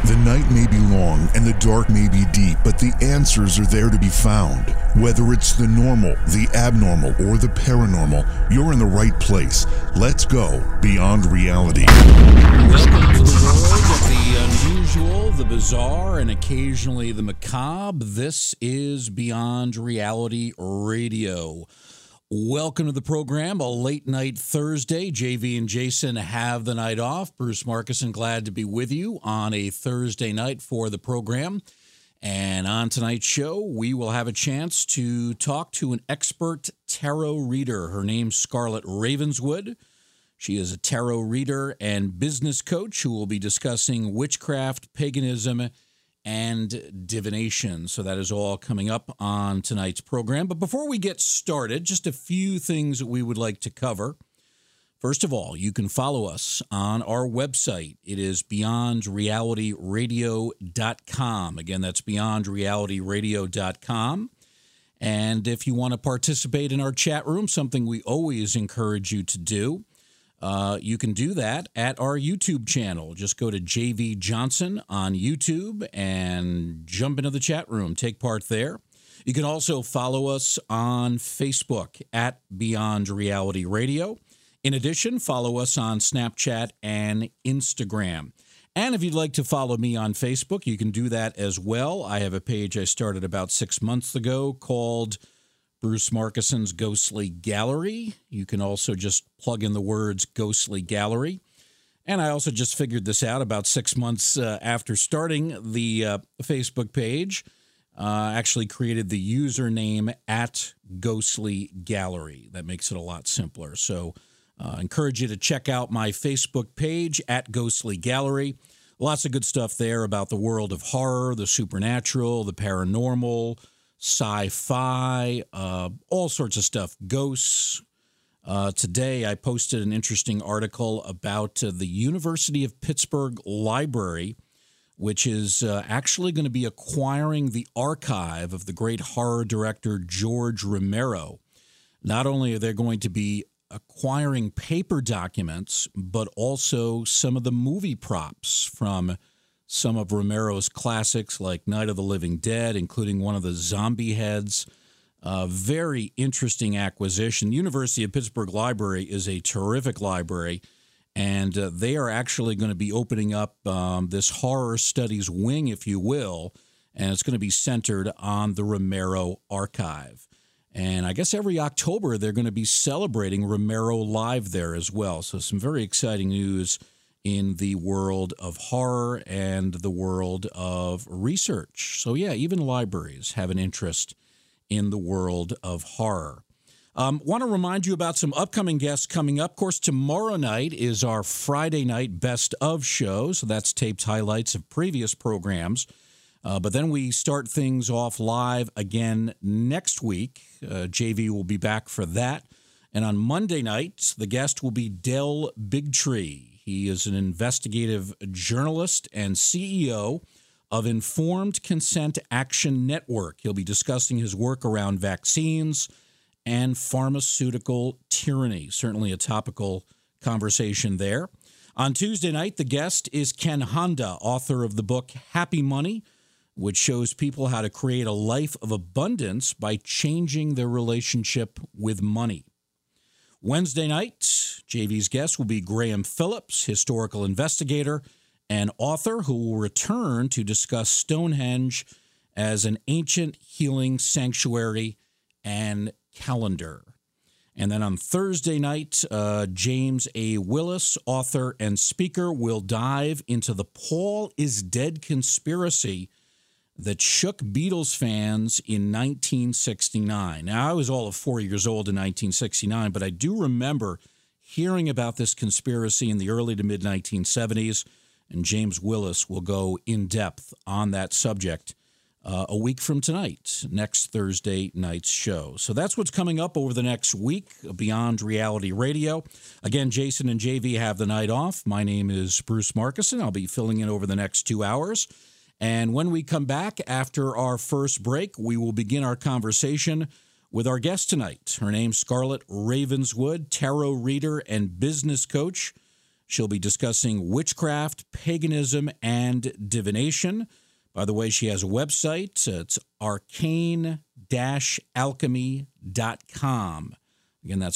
The night may be long and the dark may be deep, but the answers are there to be found. Whether it's the normal, the abnormal, or the paranormal, you're in the right place. Let's go beyond reality. Welcome to the world of the unusual, the bizarre, and occasionally the macabre. This is Beyond Reality Radio. Welcome to the program, a late night Thursday. JV and Jason have the night off. Bruce Markuson, glad to be with you on a Thursday night for the program. And on tonight's show, we will have a chance to talk to an expert tarot reader. Her name's Scarlett Ravenswood. She is a tarot reader and business coach who will be discussing witchcraft, paganism, and divination. So that is all coming up on tonight's program. But before we get started, just a few things that we would like to cover. First of all, you can follow us on our website. It is beyondrealityradio.com. Again, that's beyondrealityradio.com. And if you want to participate in our chat room, something we always encourage you to do, you can do that at our YouTube channel. Just go to JV Johnson on YouTube and jump into the chat room. Take part there. You can also follow us on Facebook at Beyond Reality Radio. In addition, follow us on Snapchat and Instagram. And if you'd like to follow me on Facebook, you can do that as well. I have a page I started about 6 months ago called Bruce Markuson's Ghostly Gallery. You can also just plug in the words Ghostly Gallery. And I also just figured this out about 6 months after starting the Facebook page. Actually created the username at Ghostly Gallery. That makes it a lot simpler. So I encourage you to check out my Facebook page at Ghostly Gallery. Lots of good stuff there about the world of horror, the supernatural, the paranormal, sci-fi, all sorts of stuff, ghosts. Today, I posted an interesting article about the University of Pittsburgh Library, which is actually going to be acquiring the archive of the great horror director George Romero. Not only are they going to be acquiring paper documents, but also some of the movie props from some of Romero's classics like Night of the Living Dead, including one of the zombie heads. Very interesting acquisition. University of Pittsburgh Library is a terrific library, and they are actually going to be opening up this horror studies wing, if you will, and it's going to be centered on the Romero archive. And I guess every October they're going to be celebrating Romero Live there as well. So some very exciting news in the world of horror and the world of research. So yeah, even libraries have an interest in the world of horror. Want to remind you about some upcoming guests coming up. Of course, tomorrow night is our Friday night best of show. So that's taped highlights of previous programs. But then we start things off live again next week. JV will be back for that. And on Monday night, the guest will be Del Bigtree. He is an investigative journalist and CEO of Informed Consent Action Network. He'll be discussing his work around vaccines and pharmaceutical tyranny. Certainly a topical conversation there. On Tuesday night, the guest is Ken Honda, author of the book Happy Money, which shows people how to create a life of abundance by changing their relationship with money. Wednesday night, JV's guest will be Graham Phillips, historical investigator and author who will return to discuss Stonehenge as an ancient healing sanctuary and calendar. And then on Thursday night, James A. Willis, author and speaker, will dive into the Paul is Dead conspiracy that shook Beatles fans in 1969. Now, I was all of 4 years old in 1969, but I do remember hearing about this conspiracy in the early to mid-1970s, and James Willis will go in depth on that subject a week from tonight, next Thursday night's show. So that's what's coming up over the next week, Beyond Reality Radio. Again, Jason and JV have the night off. My name is Bruce Markuson. I'll be filling in over the next 2 hours. And when we come back after our first break, we will begin our conversation with our guest tonight. Her name's Scarlett Ravenswood, tarot reader and business coach. She'll be discussing witchcraft, paganism, and divination. By the way, she has a website. It's arcane-alchemy.com. Again, that's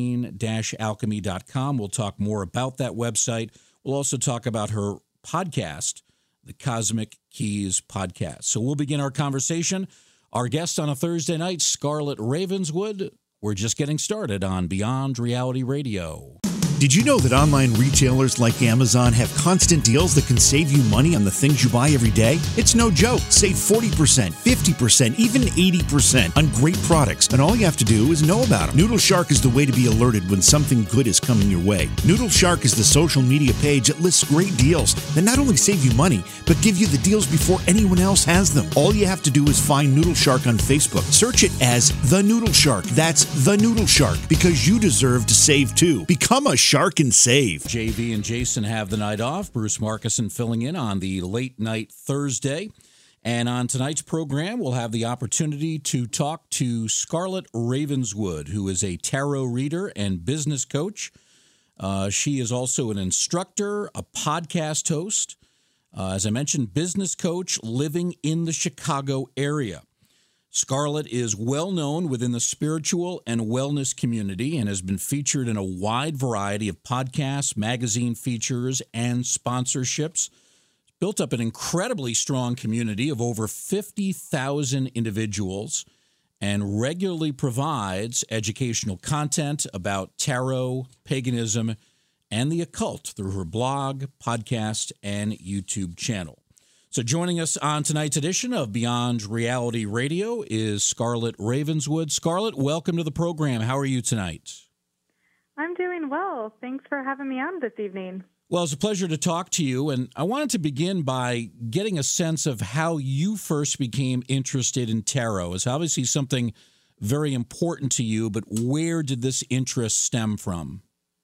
arcane-alchemy.com. We'll talk more about that website. We'll also talk about her podcast, the Cosmic Keys Podcast. So we'll begin our conversation. Our guest on a Thursday night, Scarlett Ravenswood. We're just getting started on Beyond Reality Radio. Did you know that online retailers like Amazon have constant deals that can save you money on the things you buy every day? It's no joke. Save 40%, 50%, even 80% on great products. And all you have to do is know about them. Noodle Shark is the way to be alerted when something good is coming your way. Noodle Shark is the social media page that lists great deals that not only save you money, but give you the deals before anyone else has them. All you have to do is find Noodle Shark on Facebook. Search it as The Noodle Shark. That's The Noodle Shark, because you deserve to save too. Become a shark and save. JV and Jason have the night off. Bruce Markuson filling in on the late night Thursday. And on tonight's program, we'll have the opportunity to talk to Scarlett Ravenswood, who is a tarot reader and business coach. She is also an instructor, a podcast host, as I mentioned, business coach living in the Chicago area. Scarlett is well known within the spiritual and wellness community and has been featured in a wide variety of podcasts, magazine features, and sponsorships. Built up an incredibly strong community of over 50,000 individuals and regularly provides educational content about tarot, paganism, and the occult through her blog, podcast, and YouTube channel. So joining us on tonight's edition of Beyond Reality Radio is Scarlett Ravenswood. Scarlett, welcome to the program. How are you tonight? I'm doing well. Thanks for having me on this evening. Well, it's a pleasure to talk to you, and I wanted to begin by getting a sense of how you first became interested in tarot. It's obviously something very important to you, but where did this interest stem from?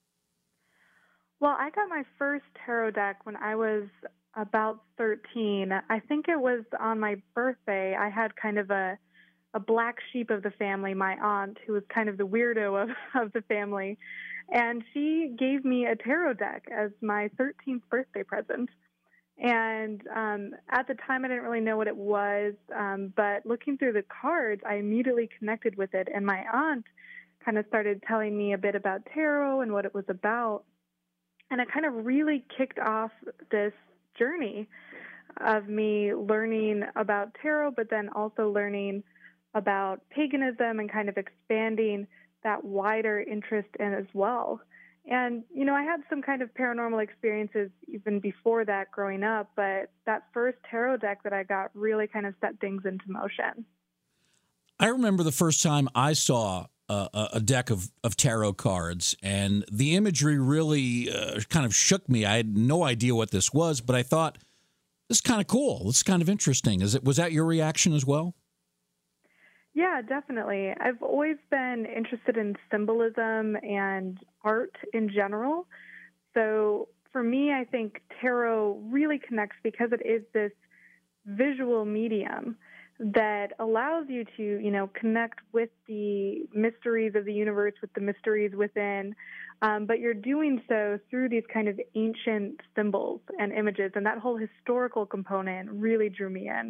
Well, I got my first tarot deck when I was about 13. I think it was on my birthday. I had kind of a black sheep of the family, my aunt, who was kind of the weirdo of the family. And she gave me a tarot deck as my 13th birthday present. And at the time, I didn't really know what it was. But looking through the cards, I immediately connected with it. And my aunt kind of started telling me a bit about tarot and what it was about. And it kind of really kicked off this journey of me learning about tarot, but then also learning about paganism and kind of expanding that wider interest in as well. And, you know, I had some kind of paranormal experiences even before that growing up, but that first tarot deck that I got really kind of set things into motion. I remember the first time I saw a deck of tarot cards, and the imagery really kind of shook me. I had no idea what this was, but I thought, this is kind of cool. This is kind of interesting. Was that your reaction as well? Yeah, definitely. I've always been interested in symbolism and art in general. So for me, I think tarot really connects because it is this visual medium that allows you to, you know, connect with the mysteries of the universe, with the mysteries within, but you're doing so through these kind of ancient symbols and images, and that whole historical component really drew me in.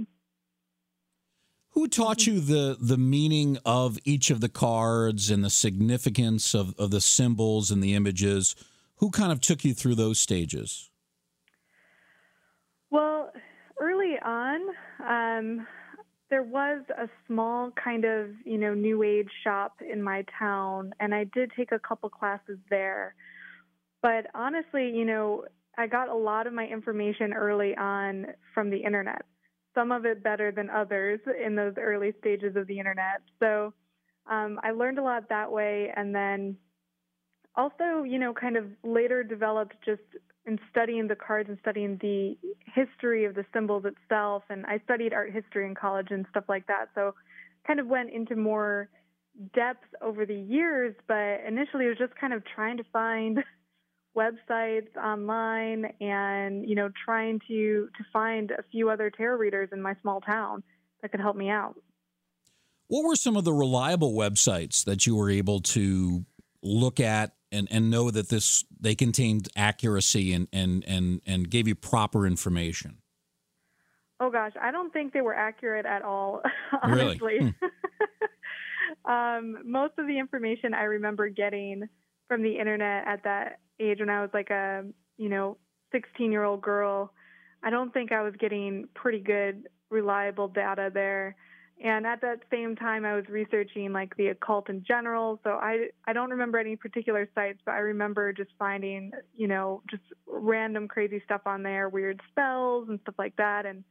Who taught you the meaning of each of the cards and the significance of the symbols and the images? Who kind of took you through those stages? Well, early on, there was a small kind of, you know, new age shop in my town, and I did take a couple classes there. But honestly, you know, I got a lot of my information early on from the internet, some of it better than others in those early stages of the internet. So I learned a lot that way, and then also, you know, kind of later developed just in studying the cards and studying the history of the symbols itself. And I studied art history in college and stuff like that. So kind of went into more depth over the years, but initially it was just kind of trying to find websites online and, you know, trying to find a few other tarot readers in my small town that could help me out. What were some of the reliable websites that you were able to look at and know that they contained accuracy and gave you proper information? Oh gosh, I don't think they were accurate at all, honestly. Really? Most of the information I remember getting from the internet at that age when I was like a, 16-year-old girl, I don't think I was getting pretty good, reliable data there. And at that same time, I was researching like the occult in general. So I don't remember any particular sites, but I remember just finding, just random crazy stuff on there, weird spells and stuff like that. And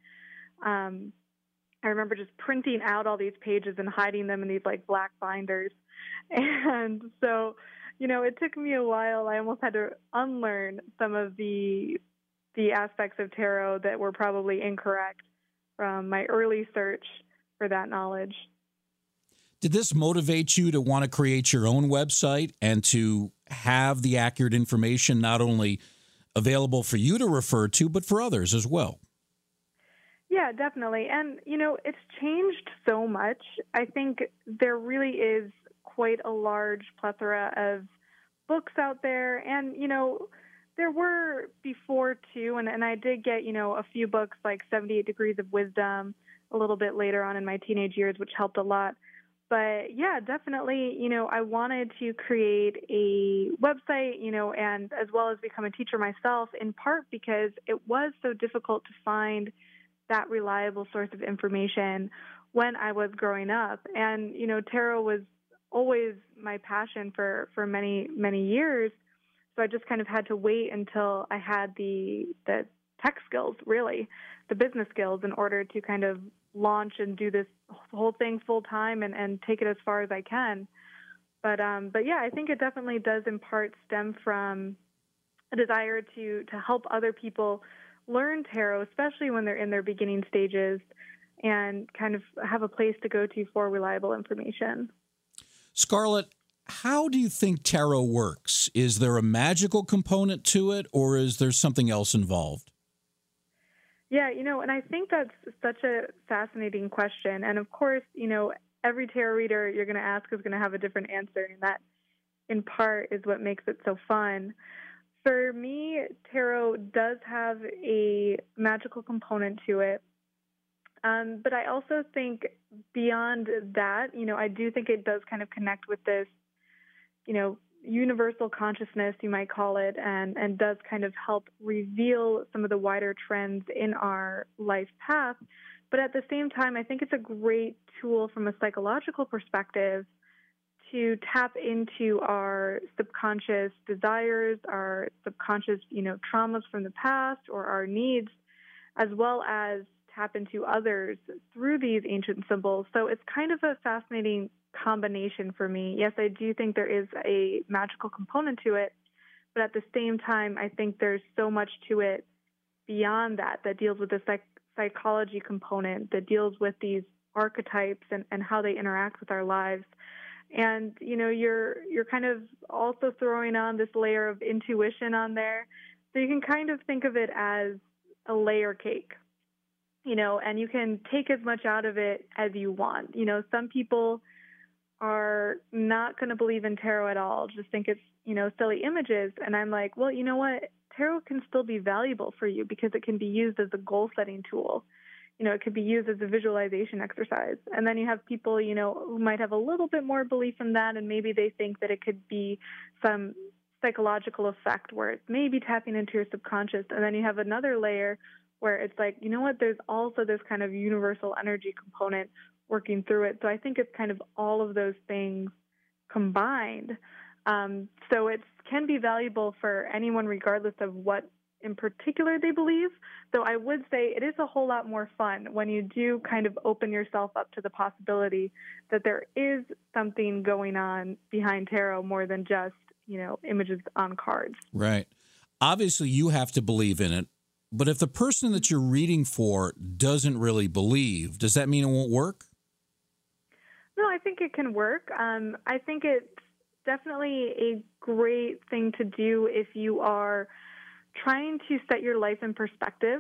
I remember just printing out all these pages and hiding them in these like black binders. And so, it took me a while. I almost had to unlearn some of the aspects of tarot that were probably incorrect from my early search for that knowledge. Did this motivate you to want to create your own website and to have the accurate information not only available for you to refer to, but for others as well? Yeah, definitely. And, it's changed so much. I think there really is quite a large plethora of books out there. And, there were before too, and I did get, a few books like 78 Degrees of Wisdom a little bit later on in my teenage years, which helped a lot. But yeah, definitely, I wanted to create a website, and as well as become a teacher myself, in part because it was so difficult to find that reliable source of information when I was growing up. And, tarot was always my passion for many, many years. So I just kind of had to wait until I had the tech skills, really, the business skills, in order to kind of launch and do this whole thing full time and take it as far as I can. But yeah, I think it definitely does in part stem from a desire to help other people learn tarot, especially when they're in their beginning stages, and kind of have a place to go to for reliable information. Scarlett, how do you think tarot works? Is there a magical component to it, or is there something else involved? Yeah, and I think that's such a fascinating question. And of course, every tarot reader you're going to ask is going to have a different answer. And that, in part, is what makes it so fun. For me, tarot does have a magical component to it. But I also think beyond that, I do think it does kind of connect with this, universal consciousness, you might call it, and does kind of help reveal some of the wider trends in our life path. But at the same time, I think it's a great tool from a psychological perspective to tap into our subconscious desires, our subconscious, traumas from the past, or our needs, as well as tap into others through these ancient symbols. So it's kind of a fascinating combination for me. Yes, I do think there is a magical component to it, but at the same time, I think there's so much to it beyond that deals with the psychology component, that deals with these archetypes and how they interact with our lives. And, you're kind of also throwing on this layer of intuition on there. So you can kind of think of it as a layer cake, and you can take as much out of it as you want. Some people are not going to believe in tarot at all, just think it's, silly images. And I'm like, well, you know what? Tarot can still be valuable for you because it can be used as a goal-setting tool. It could be used as a visualization exercise. And then you have people, who might have a little bit more belief in that, and maybe they think that it could be some psychological effect where it's maybe tapping into your subconscious. And then you have another layer where it's like, you know what, there's also this kind of universal energy component working through it. So I think it's kind of all of those things combined. So it can be valuable for anyone regardless of what in particular they believe, though I would say it is a whole lot more fun when you do kind of open yourself up to the possibility that there is something going on behind tarot more than just, images on cards. Right. Obviously, you have to believe in it, but if the person that you're reading for doesn't really believe, does that mean it won't work? No, I think it can work. I think it's definitely a great thing to do if you are trying to set your life in perspective.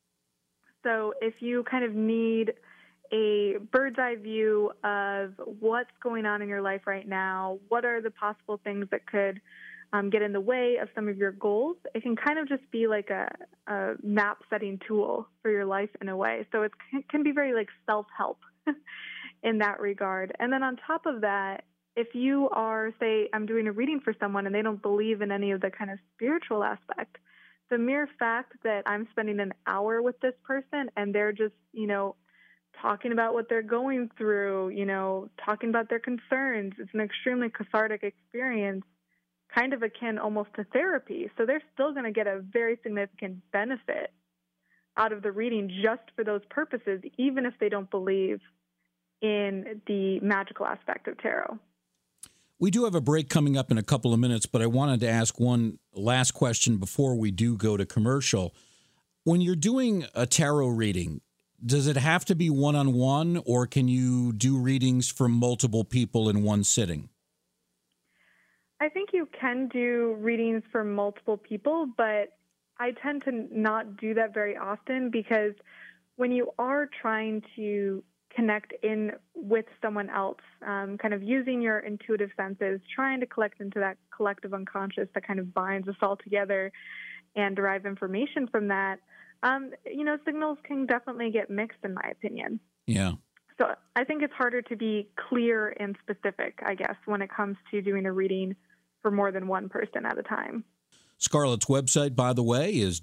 So if you kind of need a bird's eye view of what's going on in your life right now, what are the possible things that could get in the way of some of your goals. It can kind of just be like a map-setting tool for your life in a way. So it can be very like self-help in that regard. And then on top of that, if you are, say, I'm doing a reading for someone and they don't believe in any of the kind of spiritual aspect, the mere fact that I'm spending an hour with this person and they're just, talking about what they're going through, talking about their concerns, it's an extremely cathartic experience, kind of akin almost to therapy. So they're still going to get a very significant benefit out of the reading just for those purposes, even if they don't believe in the magical aspect of tarot. We do have a break coming up in a couple of minutes, but I wanted to ask one last question before we do go to commercial. When you're doing a tarot reading, does it have to be one-on-one, or can you do readings for multiple people in one sitting? I think you can do readings for multiple people, but I tend to not do that very often because when you are trying to connect in with someone else, kind of using your intuitive senses, trying to collect into that collective unconscious that kind of binds us all together and derive information from that, signals can definitely get mixed, in my opinion. Yeah. So I think it's harder to be clear and specific, I guess, when it comes to doing a reading for more than one person at a time. Scarlett's website, by the way, is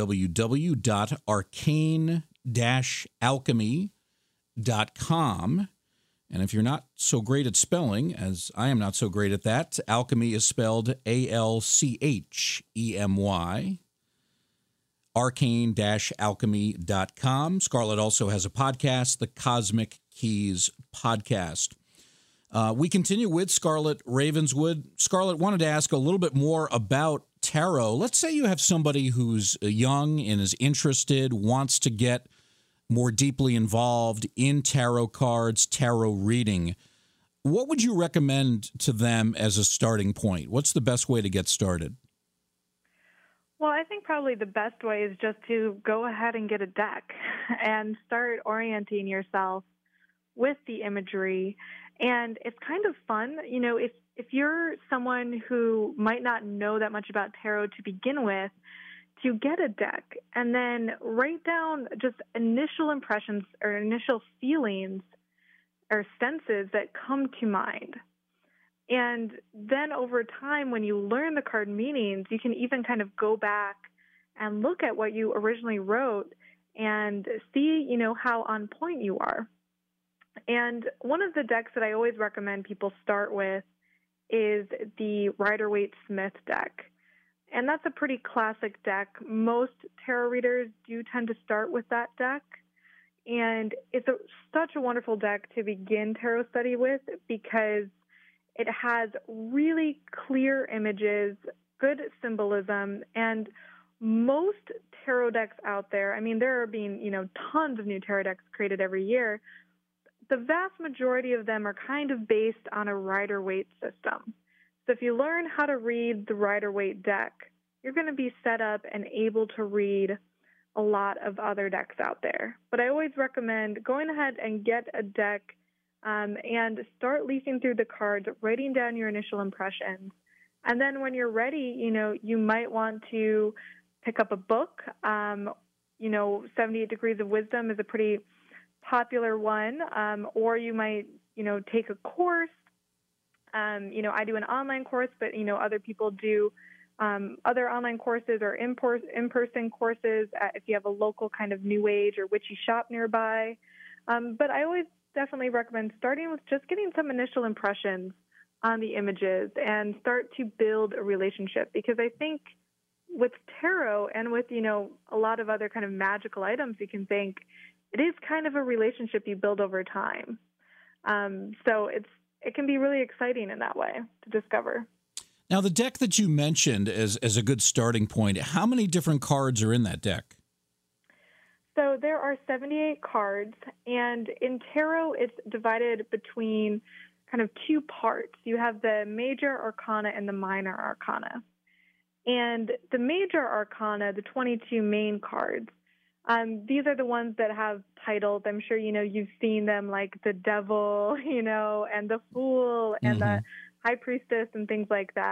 www.arcane-alchemy.com. And if you're not so great at spelling, as I am not so great at that, alchemy is spelled ALCHEMY. Arcane-alchemy.com. Scarlett also has a podcast, the Cosmic Keys Podcast. We continue with Scarlett Ravenswood. Scarlett, wanted to ask a little bit more about tarot. Let's say you have somebody who's young and is interested, wants to get more deeply involved in tarot cards, tarot reading. What would you recommend to them as a starting point? What's the best way to get started? Well, I think probably the best way is just to go ahead and get a deck and start orienting yourself with the imagery. And it's kind of fun, if you're someone who might not know that much about tarot to begin with, to get a deck and then write down just initial impressions or initial feelings or senses that come to mind. And then over time, when you learn the card meanings, you can even kind of go back and look at what you originally wrote and see, how on point you are. And one of the decks that I always recommend people start with is the Rider-Waite-Smith deck. And that's a pretty classic deck. Most tarot readers do tend to start with that deck. And it's such a wonderful deck to begin tarot study with because it has really clear images, good symbolism, and most tarot decks out there, there are being, tons of new tarot decks created every year. The vast majority of them are kind of based on a Rider-Waite system. So if you learn how to read the Rider-Waite deck, you're going to be set up and able to read a lot of other decks out there. But I always recommend going ahead and get a deck and start leafing through the cards, writing down your initial impressions. And then when you're ready, you might want to pick up a book. 78 Degrees of Wisdom is a pretty popular one. Or you might, take a course. I do an online course, but, other people do other online courses or in-person courses if you have a local kind of new age or witchy shop nearby. But I always definitely recommend starting with just getting some initial impressions on the images and start to build a relationship, because I think with tarot and with, a lot of other kind of magical items, you can think it is kind of a relationship you build over time. So it can be really exciting in that way to discover. Now, the deck that you mentioned as a good starting point, how many different cards are in that deck? So there are 78 cards, and in tarot, it's divided between kind of two parts. You have the major arcana and the minor arcana. And the major arcana, the 22 main cards, these are the ones that have titles. I'm sure, you've seen them, like the Devil, and the Fool and the High Priestess and things like that.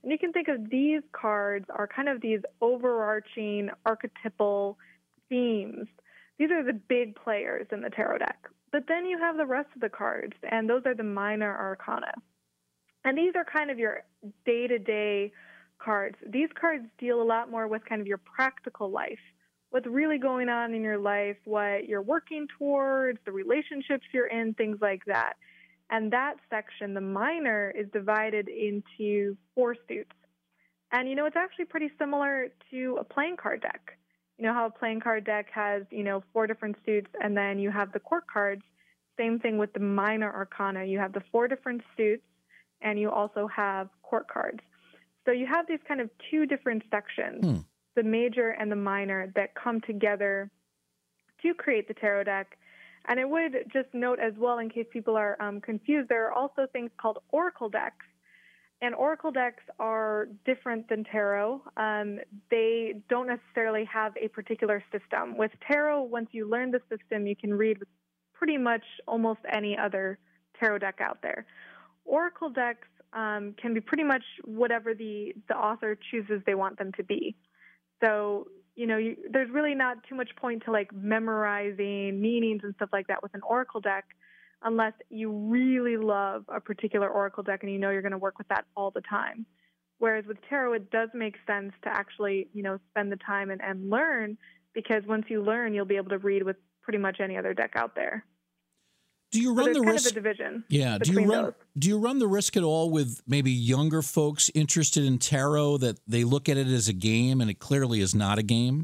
And you can think of these cards are kind of these overarching archetypal themes. These are the big players in the tarot deck. But then you have the rest of the cards, and those are the minor arcana. And these are kind of your day-to-day cards. These cards deal a lot more with kind of your practical life, what's really going on in your life, what you're working towards, the relationships you're in, things like that. And that section, the minor, is divided into 4 suits. And, it's actually pretty similar to a playing card deck. You know how a playing card deck has, 4 different suits, and then you have the court cards. Same thing with the minor arcana. You have the 4 different suits, and you also have court cards. So you have these kind of 2 different sections, the major and the minor, that come together to create the tarot deck. And I would just note as well, in case people are confused, there are also things called oracle decks. And oracle decks are different than tarot. They don't necessarily have a particular system. With tarot, once you learn the system, you can read with pretty much almost any other tarot deck out there. Oracle decks can be pretty much whatever the author chooses they want them to be. So, there's really not too much point to memorizing meanings and stuff like that with an oracle deck, unless you really love a particular oracle deck and you're going to work with that all the time. Whereas with tarot, it does make sense to actually, spend the time and learn, because once you learn, you'll be able to read with pretty much any other deck out there. Do you run the risk? Kind of a division. Yeah. Do you run the risk at all with maybe younger folks interested in tarot that they look at it as a game and it clearly is not a game?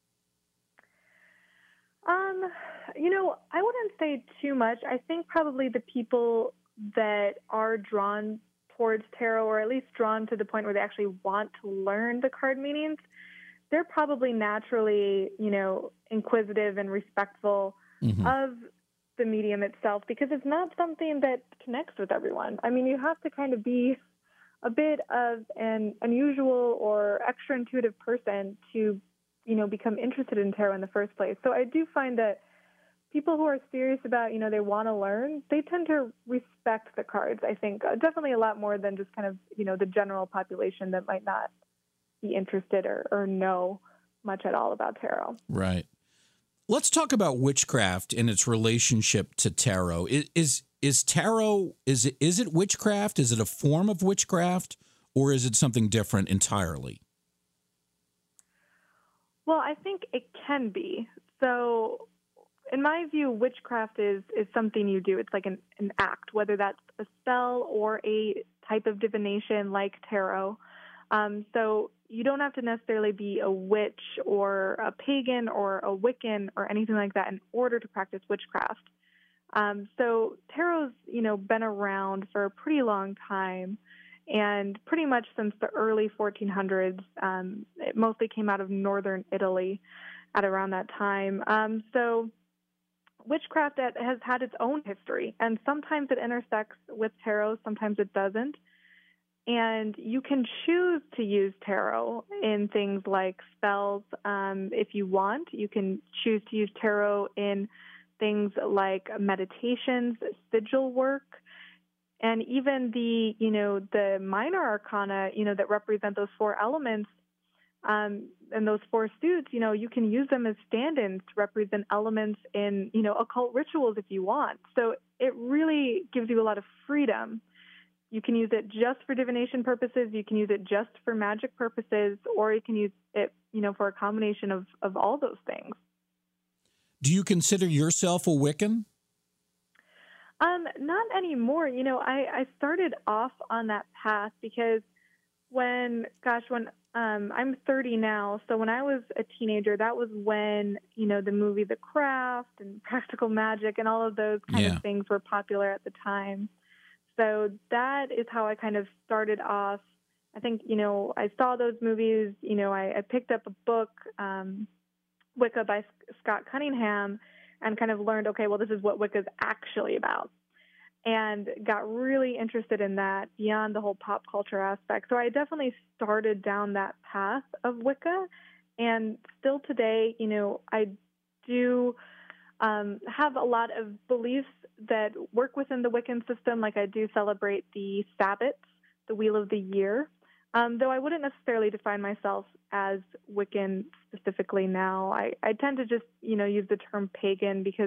I wouldn't say too much. I think probably the people that are drawn towards tarot, or at least drawn to the point where they actually want to learn the card meanings, they're probably naturally, inquisitive and respectful of the medium itself, because it's not something that connects with everyone. I mean, you have to kind of be a bit of an unusual or extra intuitive person to, become interested in tarot in the first place. So I do find that people who are serious about, they want to learn, they tend to respect the cards, I think, definitely a lot more than just kind of, the general population that might not be interested or know much at all about tarot. Right. Let's talk about witchcraft and its relationship to tarot. Is tarot, is it witchcraft? Is it a form of witchcraft, or is it something different entirely? Well, I think it can be. So in my view, witchcraft is something you do. It's like an act, whether that's a spell or a type of divination like tarot. So you don't have to necessarily be a witch or a pagan or a Wiccan or anything like that in order to practice witchcraft. So tarot's, been around for a pretty long time, and pretty much since the early 1400s. It mostly came out of northern Italy at around that time. So witchcraft has had its own history, and sometimes it intersects with tarot, sometimes it doesn't. And you can choose to use tarot in things like spells if you want. You can choose to use tarot in things like meditations, sigil work, and even the minor arcana, that represent those 4 elements and those 4 suits. You can use them as stand-ins to represent elements in, occult rituals if you want. So it really gives you a lot of freedom. You can use it just for divination purposes. You can use it just for magic purposes, or you can use it, for a combination of all those things. Do you consider yourself a Wiccan? Not anymore. I started off on that path because when I'm 30 now, so when I was a teenager, that was when, the movie The Craft and Practical Magic and all of those kind of things were popular at the time. So that is how I kind of started off. I think, I saw those movies, I picked up a book, Wicca by Scott Cunningham, and kind of learned, okay, well, this is what Wicca is actually about, and got really interested in that beyond the whole pop culture aspect. So I definitely started down that path of Wicca, and still today, I do have a lot of beliefs that work within the Wiccan system. Like I do celebrate the Sabbats, the Wheel of the Year. Though I wouldn't necessarily define myself as Wiccan specifically now. I tend to just, use the term pagan because,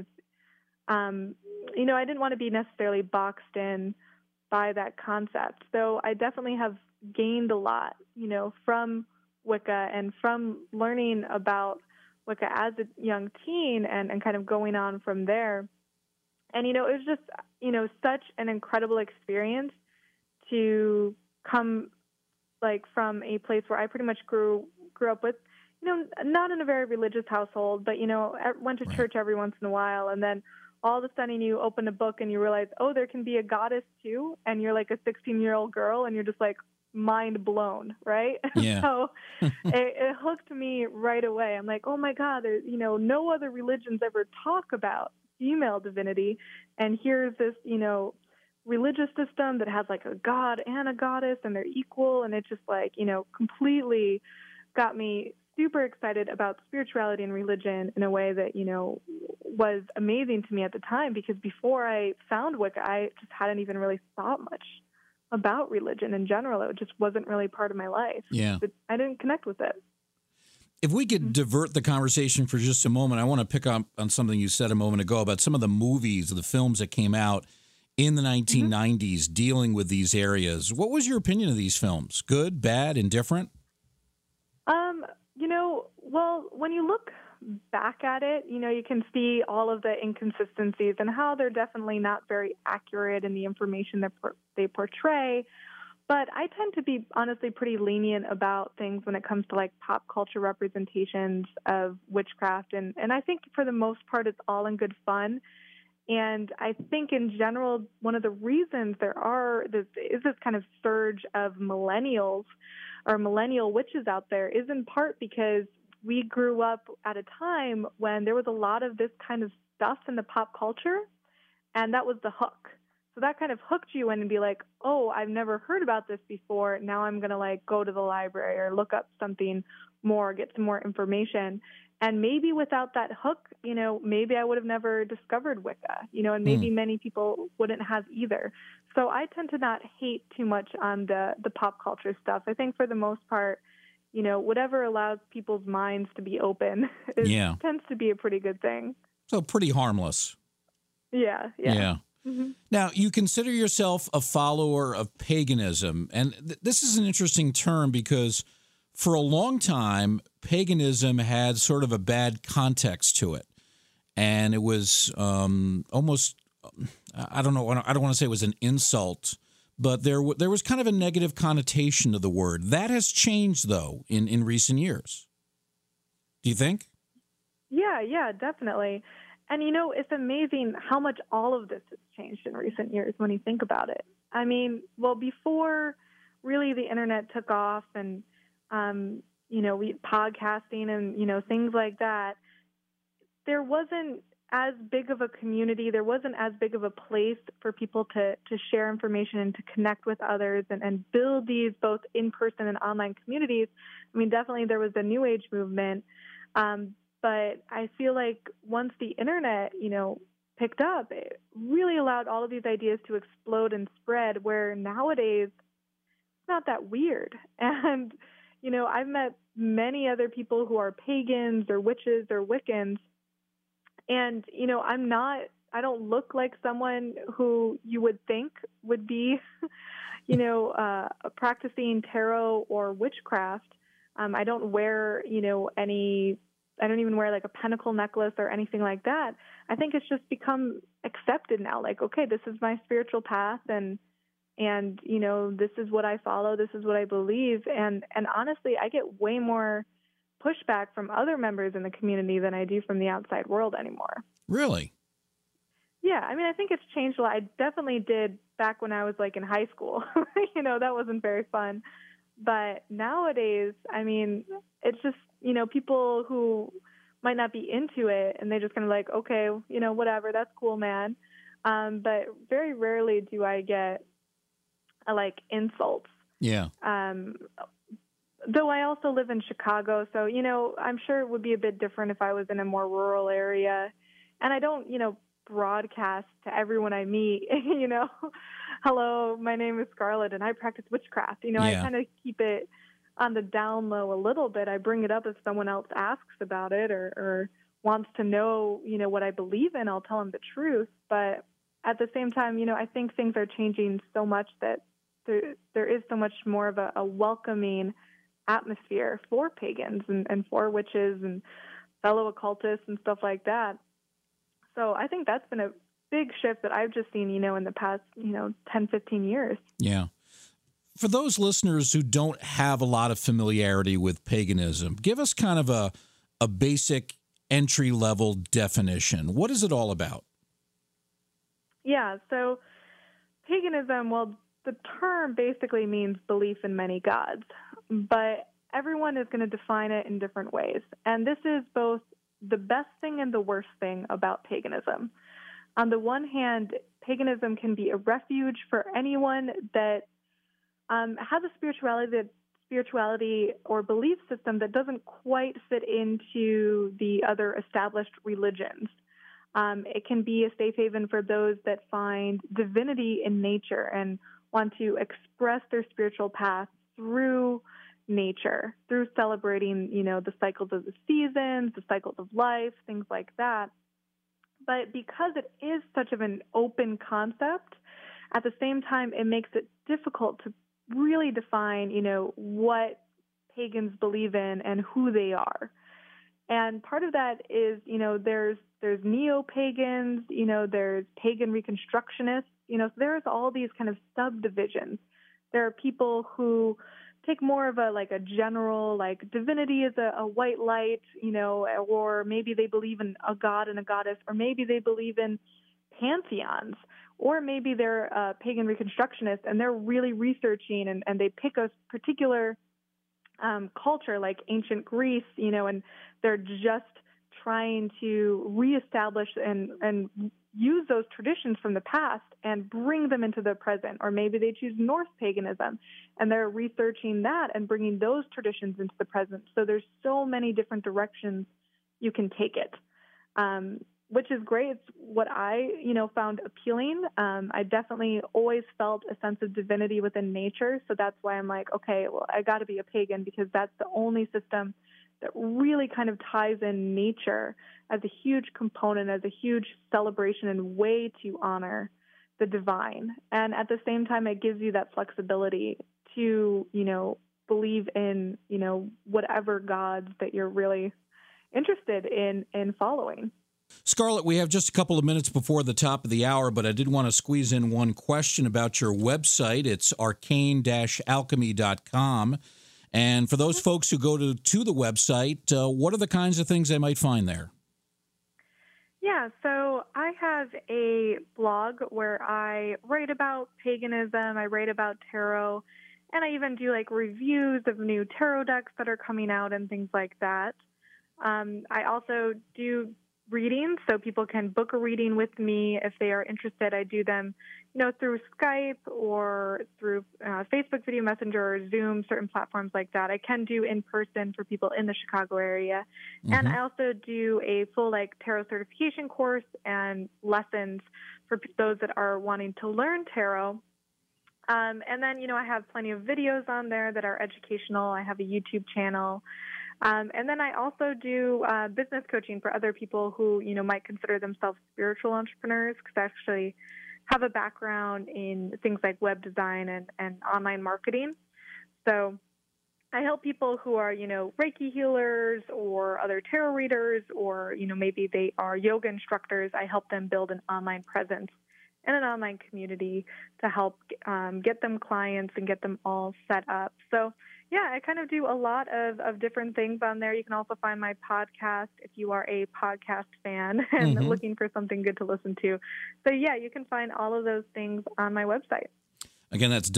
I didn't want to be necessarily boxed in by that concept. So I definitely have gained a lot, from Wicca and from learning about Wicca as a young teen and kind of going on from there. And, it was just, such an incredible experience to come from a place where I pretty much grew up with, not in a very religious household, but, went to church every once in a while. And then all of a sudden you open a book and you realize, oh, there can be a goddess too. And you're like a 16-year-old girl and you're just like mind blown, right? Yeah. So it hooked me right away. I'm like, oh my God, there's, no other religions ever talk about female divinity. And here's this, religious system that has like a god and a goddess and they're equal. And it just completely got me super excited about spirituality and religion in a way that, was amazing to me at the time, because before I found Wicca, I just hadn't even really thought much about religion in general. It just wasn't really part of my life. Yeah. But I didn't connect with it. If we could divert the conversation for just a moment, I want to pick up on something you said a moment ago about some of the movies, the films that came out in the 1990s dealing with these areas. What was your opinion of these films? Good, bad, indifferent? Well, when you look back at it, you can see all of the inconsistencies and how they're definitely not very accurate in the information that they portray. But I tend to be honestly pretty lenient about things when it comes to like pop culture representations of witchcraft. And I think for the most part, it's all in good fun. And I think in general, one of the reasons there is this kind of surge of millennials or millennial witches out there is in part because we grew up at a time when there was a lot of this kind of stuff in the pop culture, and that was the hook. So that kind of hooked you in and be like, oh, I've never heard about this before. Now I'm going to go to the library or look up something more, get some more information. And maybe without that hook, maybe I would have never discovered Wicca, and maybe many people wouldn't have either. So I tend to not hate too much on the pop culture stuff. I think for the most part, whatever allows people's minds to be open tends to be a pretty good thing. So pretty harmless. Yeah. Mm-hmm. Now, you consider yourself a follower of paganism, and this is an interesting term because for a long time, paganism had sort of a bad context to it, and it was almost, I don't want to say it was an insult, but there was kind of a negative connotation to the word. That has changed, though, in recent years. Do you think? Yeah, definitely. And, it's amazing how much all of this has changed in recent years when you think about it. I mean, well, before really the internet took off and, podcasting and, things like that, there wasn't as big of a community. There wasn't as big of a place for people to share information and to connect with others and build these both in-person and online communities. I mean, definitely there was the New Age movement. But I feel like once the internet, picked up, it really allowed all of these ideas to explode and spread, where nowadays it's not that weird. And, I've met many other people who are pagans or witches or Wiccans. And, I don't look like someone who you would think would be, practicing tarot or witchcraft. I don't wear, I don't even wear like a pentacle necklace or anything like that. I think it's just become accepted now. Like, okay, this is my spiritual path and this is what I follow. This is what I believe. And honestly, I get way more pushback from other members in the community than I do from the outside world anymore. Really? Yeah. I mean, I think it's changed a lot. I definitely did back when I was in high school. That wasn't very fun. But nowadays, I mean, it's just, people who might not be into it and they just kind of like, okay, whatever, that's cool, man. But very rarely do I get insults. Yeah. Though I also live in Chicago, so, I'm sure it would be a bit different if I was in a more rural area. And I don't, broadcast to everyone I meet, hello, my name is Scarlett and I practice witchcraft. I kind of keep it on the down low a little bit. I bring it up if someone else asks about it or wants to know, what I believe in. I'll tell them the truth. But at the same time, I think things are changing so much that there is so much more of a welcoming atmosphere for pagans and for witches and fellow occultists and stuff like that. So I think that's been a big shift that I've just seen, in the past, 10, 15 years. Yeah. For those listeners who don't have a lot of familiarity with paganism, give us kind of a basic entry-level definition. What is it all about? Yeah, so paganism, well, the term basically means belief in many gods, but everyone is going to define it in different ways. And this is both the best thing and the worst thing about paganism. On the one hand, paganism can be a refuge for anyone that has a spirituality or belief system that doesn't quite fit into the other established religions. It can be a safe haven for those that find divinity in nature and want to express their spiritual path through nature, through celebrating, the cycles of the seasons, the cycles of life, things like that. But because it is such of an open concept, at the same time, it makes it difficult to really define, what pagans believe in and who they are. And part of that is, there's neo-pagans, there's pagan reconstructionists, so there's all these kind of subdivisions. There are people who take more of a general, divinity is a white light, or maybe they believe in a god and a goddess, or maybe they believe in pantheons, or maybe they're a pagan reconstructionist and they're really researching and they pick a particular culture like ancient Greece, and they're just trying to reestablish and use those traditions from the past and bring them into the present. Or maybe they choose Norse paganism and they're researching that and bringing those traditions into the present. So there's so many different directions you can take it, which is great. It's what I, found appealing. I definitely always felt a sense of divinity within nature. So that's why I'm like, okay, well, I got to be a pagan because that's the only system that really kind of ties in nature as a huge component, as a huge celebration and way to honor the divine. And at the same time, it gives you that flexibility to, believe in, whatever gods that you're really interested in following. Scarlett, we have just a couple of minutes before the top of the hour, but I did want to squeeze in one question about your website. It's arcane-alchemy.com. And for those folks who go to the website, what are the kinds of things they might find there? Yeah, so I have a blog where I write about paganism, I write about tarot, and I even do reviews of new tarot decks that are coming out and things like that. I also do readings, so people can book a reading with me if they are interested. I do them, through Skype or through Facebook Video Messenger or Zoom, certain platforms like that. I can do in person for people in the Chicago area. Mm-hmm. And I also do a full tarot certification course and lessons for those that are wanting to learn tarot. And then, I have plenty of videos on there that are educational. I have a YouTube channel. And then I also do business coaching for other people who, might consider themselves spiritual entrepreneurs, because I actually have a background in things like web design and online marketing. So I help people who are, Reiki healers or other tarot readers, or, maybe they are yoga instructors. I help them build an online presence and an online community to help get them clients and get them all set up. So yeah, I kind of do a lot of different things on there. You can also find my podcast if you are a podcast fan and looking for something good to listen to. So yeah, you can find all of those things on my website. Again, that's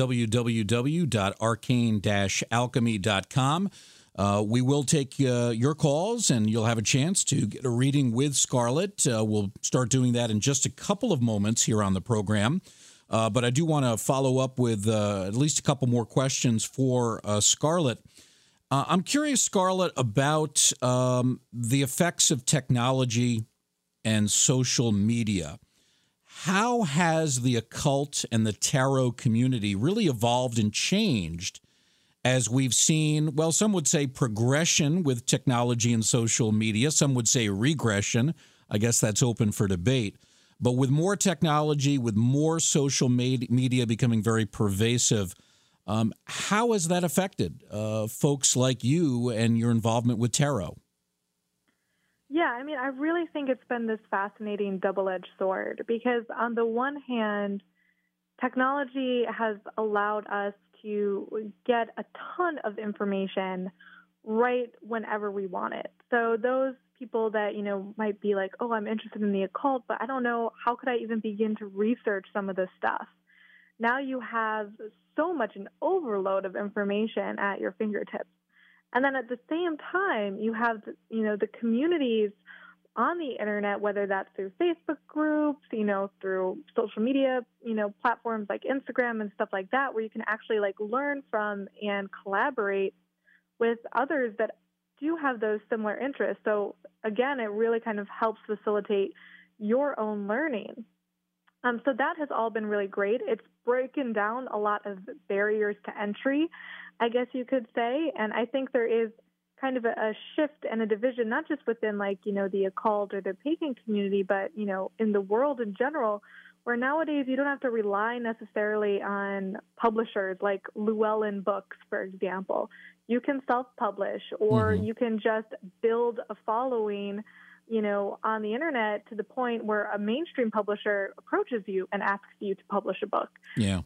www.arcane-alchemy.com. We will take your calls, and you'll have a chance to get a reading with Scarlett. We'll start doing that in just a couple of moments here on the program. But I do want to follow up with at least a couple more questions for Scarlett. I'm curious, Scarlett, about the effects of technology and social media How has the occult and the tarot community really evolved and changed as we've seen, well, some would say progression with technology and social media. Some would say regression. I guess that's open for debate. But with more technology, with more social media becoming very pervasive, how has that affected folks like you and your involvement with tarot? Yeah, I mean, I really think it's been this fascinating double-edged sword because on the one hand, technology has allowed us to get a ton of information right whenever we want it. So those people that, might be like, oh, I'm interested in the occult, but I don't know, how could I even begin to research some of this stuff? Now you have so much an overload of information at your fingertips. And then at the same time, you have, the communities on the internet, whether that's through Facebook groups, through social media, platforms like Instagram and stuff like that, where you can actually learn from and collaborate with others that do have those similar interests. So again, it really kind of helps facilitate your own learning. So that has all been really great. It's broken down a lot of barriers to entry, I guess you could say. And I think there is kind of a shift and a division, not just within the occult or the pagan community, but, in the world in general, where nowadays you don't have to rely necessarily on publishers like Llewellyn Books, for example. You can self-publish or you can just build a following, on the internet to the point where a mainstream publisher approaches you and asks you to publish a book. Yeah.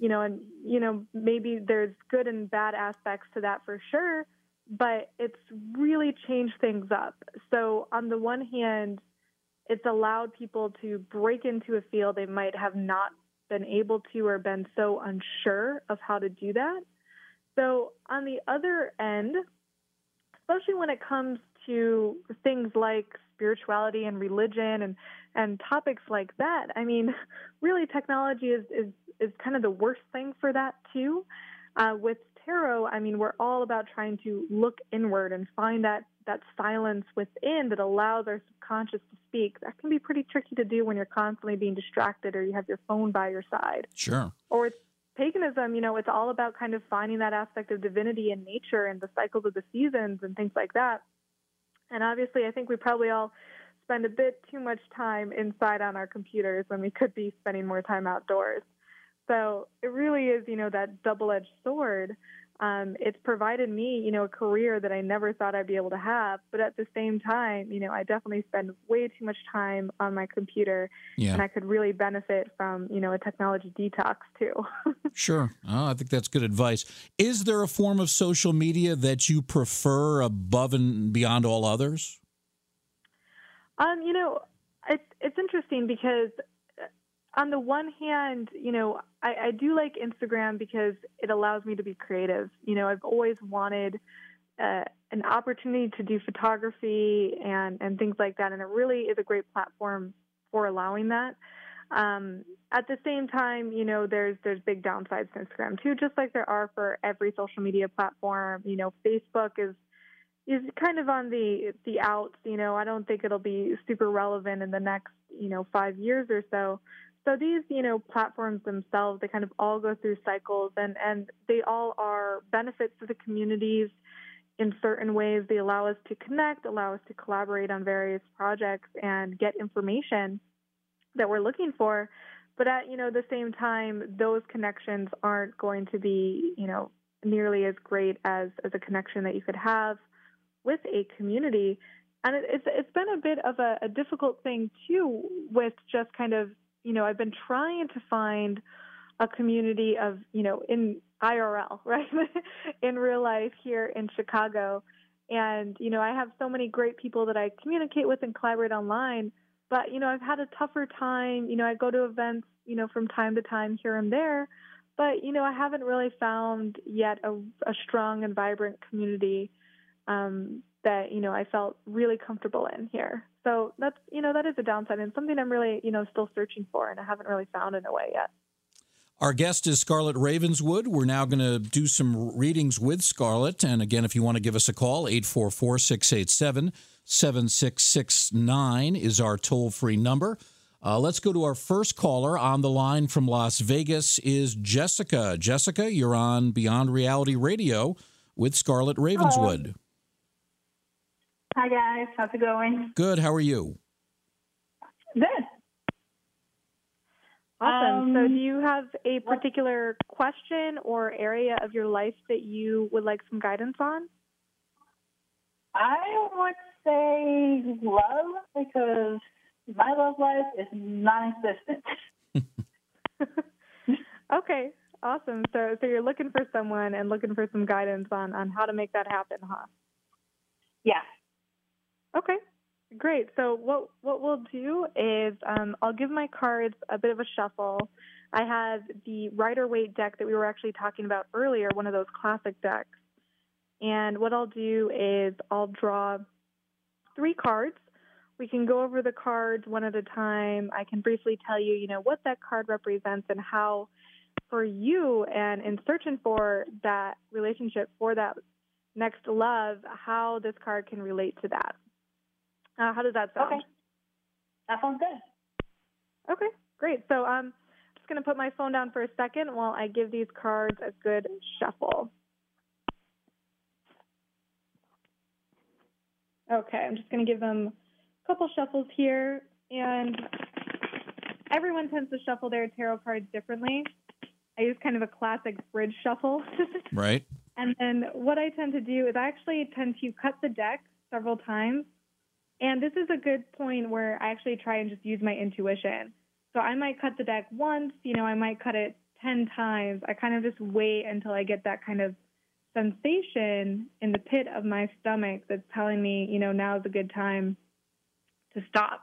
Maybe there's good and bad aspects to that for sure, but it's really changed things up. So on the one hand, it's allowed people to break into a field they might have not been able to or been so unsure of how to do that. So on the other end, especially when it comes to things like spirituality and religion and topics like that, I mean, really technology is kind of the worst thing for that too. With tarot, I mean, we're all about trying to look inward and find that silence within that allows our subconscious to speak. That can be pretty tricky to do when you're constantly being distracted or you have your phone by your side. Sure. Or it's paganism, it's all about kind of finding that aspect of divinity in nature and the cycles of the seasons and things like that. And obviously, I think we probably all spend a bit too much time inside on our computers when we could be spending more time outdoors. So it really is, that double-edged sword. It's provided me, a career that I never thought I'd be able to have. But at the same time, I definitely spend way too much time on my computer. Yeah. And I could really benefit from, a technology detox too. Sure. Oh, I think that's good advice. Is there a form of social media that you prefer above and beyond all others? It's interesting because on the one hand, I do like Instagram because it allows me to be creative. I've always wanted an opportunity to do photography and things like that, and it really is a great platform for allowing that. At the same time, there's big downsides to Instagram too, just like there are for every social media platform. Facebook is kind of on the outs. I don't think it'll be super relevant in the next 5 years or so. So these, platforms themselves, they kind of all go through cycles and they all are benefits to the communities in certain ways. They allow us to connect, allow us to collaborate on various projects and get information that we're looking for. But at, the same time, those connections aren't going to be, nearly as great as a connection that you could have with a community. And it's been a bit of a difficult thing too with just kind of, I've been trying to find a community of, in IRL, right? in real life here in Chicago. And, I have so many great people that I communicate with and collaborate online. But, I've had a tougher time. I go to events, from time to time here and there. But, I haven't really found yet a strong and vibrant community that, I felt really comfortable in here. So that's, that is a downside and something I'm really, still searching for, and I haven't really found in a way yet. Our guest is Scarlett Ravenswood. We're now going to do some readings with Scarlett. And again, if you want to give us a call, 844-687-7669 is our toll-free number. Let's go to our first caller on the line from Las Vegas is Jessica. Jessica, you're on Beyond Reality Radio with Scarlett Ravenswood. Hi, guys. How's it going? Good. How are you? Good. Awesome. So do you have a particular question or area of your life that you would like some guidance on? I would say love, because my love life is non-existent. Okay, awesome. So you're looking for someone and looking for some guidance on how to make that happen, huh? Yeah. Okay, great. So what we'll do is I'll give my cards a bit of a shuffle. I have the Rider-Waite deck that we were actually talking about earlier, one of those classic decks. And what I'll do is I'll draw 3 cards. We can go over the cards one at a time. I can briefly tell you, what that card represents and how for you and in searching for that relationship, for that next love, how this card can relate to that. How does that sound? Okay. That sounds good. Okay, great. So I'm just going to put my phone down for a second while I give these cards a good shuffle. Okay, I'm just going to give them a couple shuffles here, and everyone tends to shuffle their tarot cards differently. I use kind of a classic bridge shuffle. Right. And then what I tend to do is I actually tend to cut the deck several times. And this is a good point where I actually try and just use my intuition. So I might cut the deck once, I might cut it 10 times. I kind of just wait until I get that kind of sensation in the pit of my stomach that's telling me, now is a good time to stop.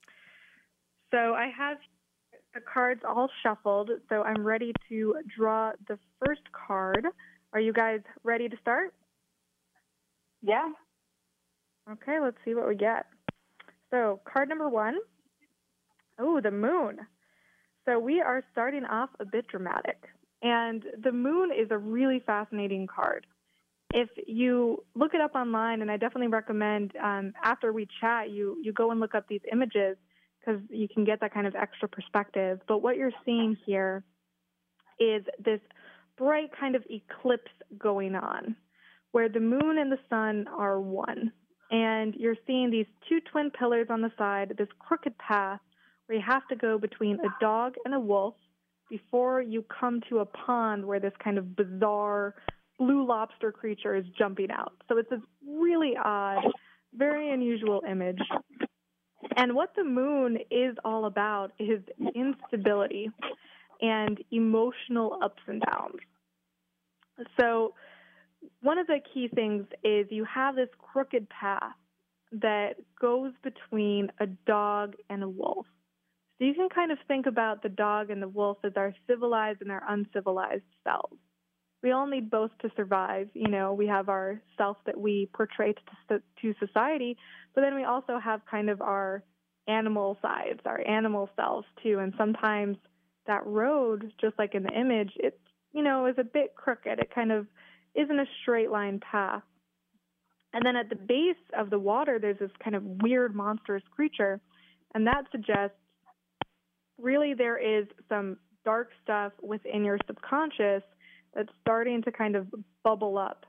So I have the cards all shuffled, so I'm ready to draw the first card. Are you guys ready to start? Yeah. Okay, let's see what we get. So card number 1. Oh, the moon. So we are starting off a bit dramatic. And the moon is a really fascinating card. If you look it up online, and I definitely recommend after we chat, you go and look up these images because you can get that kind of extra perspective. But what you're seeing here is this bright kind of eclipse going on where the moon and the sun are one. And you're seeing these 2 twin pillars on the side, this crooked path where you have to go between a dog and a wolf before you come to a pond where this kind of bizarre blue lobster creature is jumping out. So it's this really odd, very unusual image. And what the moon is all about is instability and emotional ups and downs. So one of the key things is you have this crooked path that goes between a dog and a wolf. So you can kind of think about the dog and the wolf as our civilized and our uncivilized selves. We all need both to survive. We have our self that we portray to society, but then we also have kind of our animal sides, our animal selves too. And sometimes that road, just like in the image, it, is a bit crooked. It kind of isn't a straight line path. And then at the base of the water, there's this kind of weird monstrous creature. And that suggests really there is some dark stuff within your subconscious that's starting to kind of bubble up.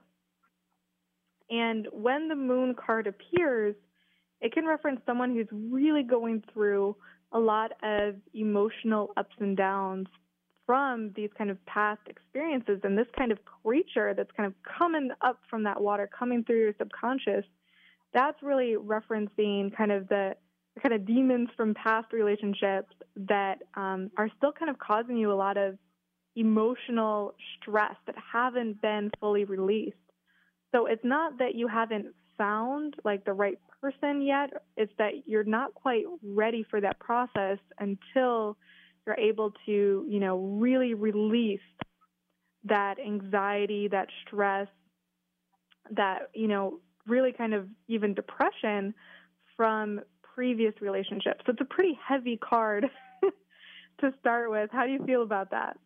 And when the moon card appears, it can reference someone who's really going through a lot of emotional ups and downs from these kind of past experiences. And this kind of creature that's kind of coming up from that water, coming through your subconscious, that's really referencing kind of the kind of demons from past relationships that are still kind of causing you a lot of emotional stress that haven't been fully released. So it's not that you haven't found like the right person yet, it's that you're not quite ready for that process until you're able to, really release that anxiety, that stress, that, really kind of even depression from previous relationships. So it's a pretty heavy card to start with. How do you feel about that?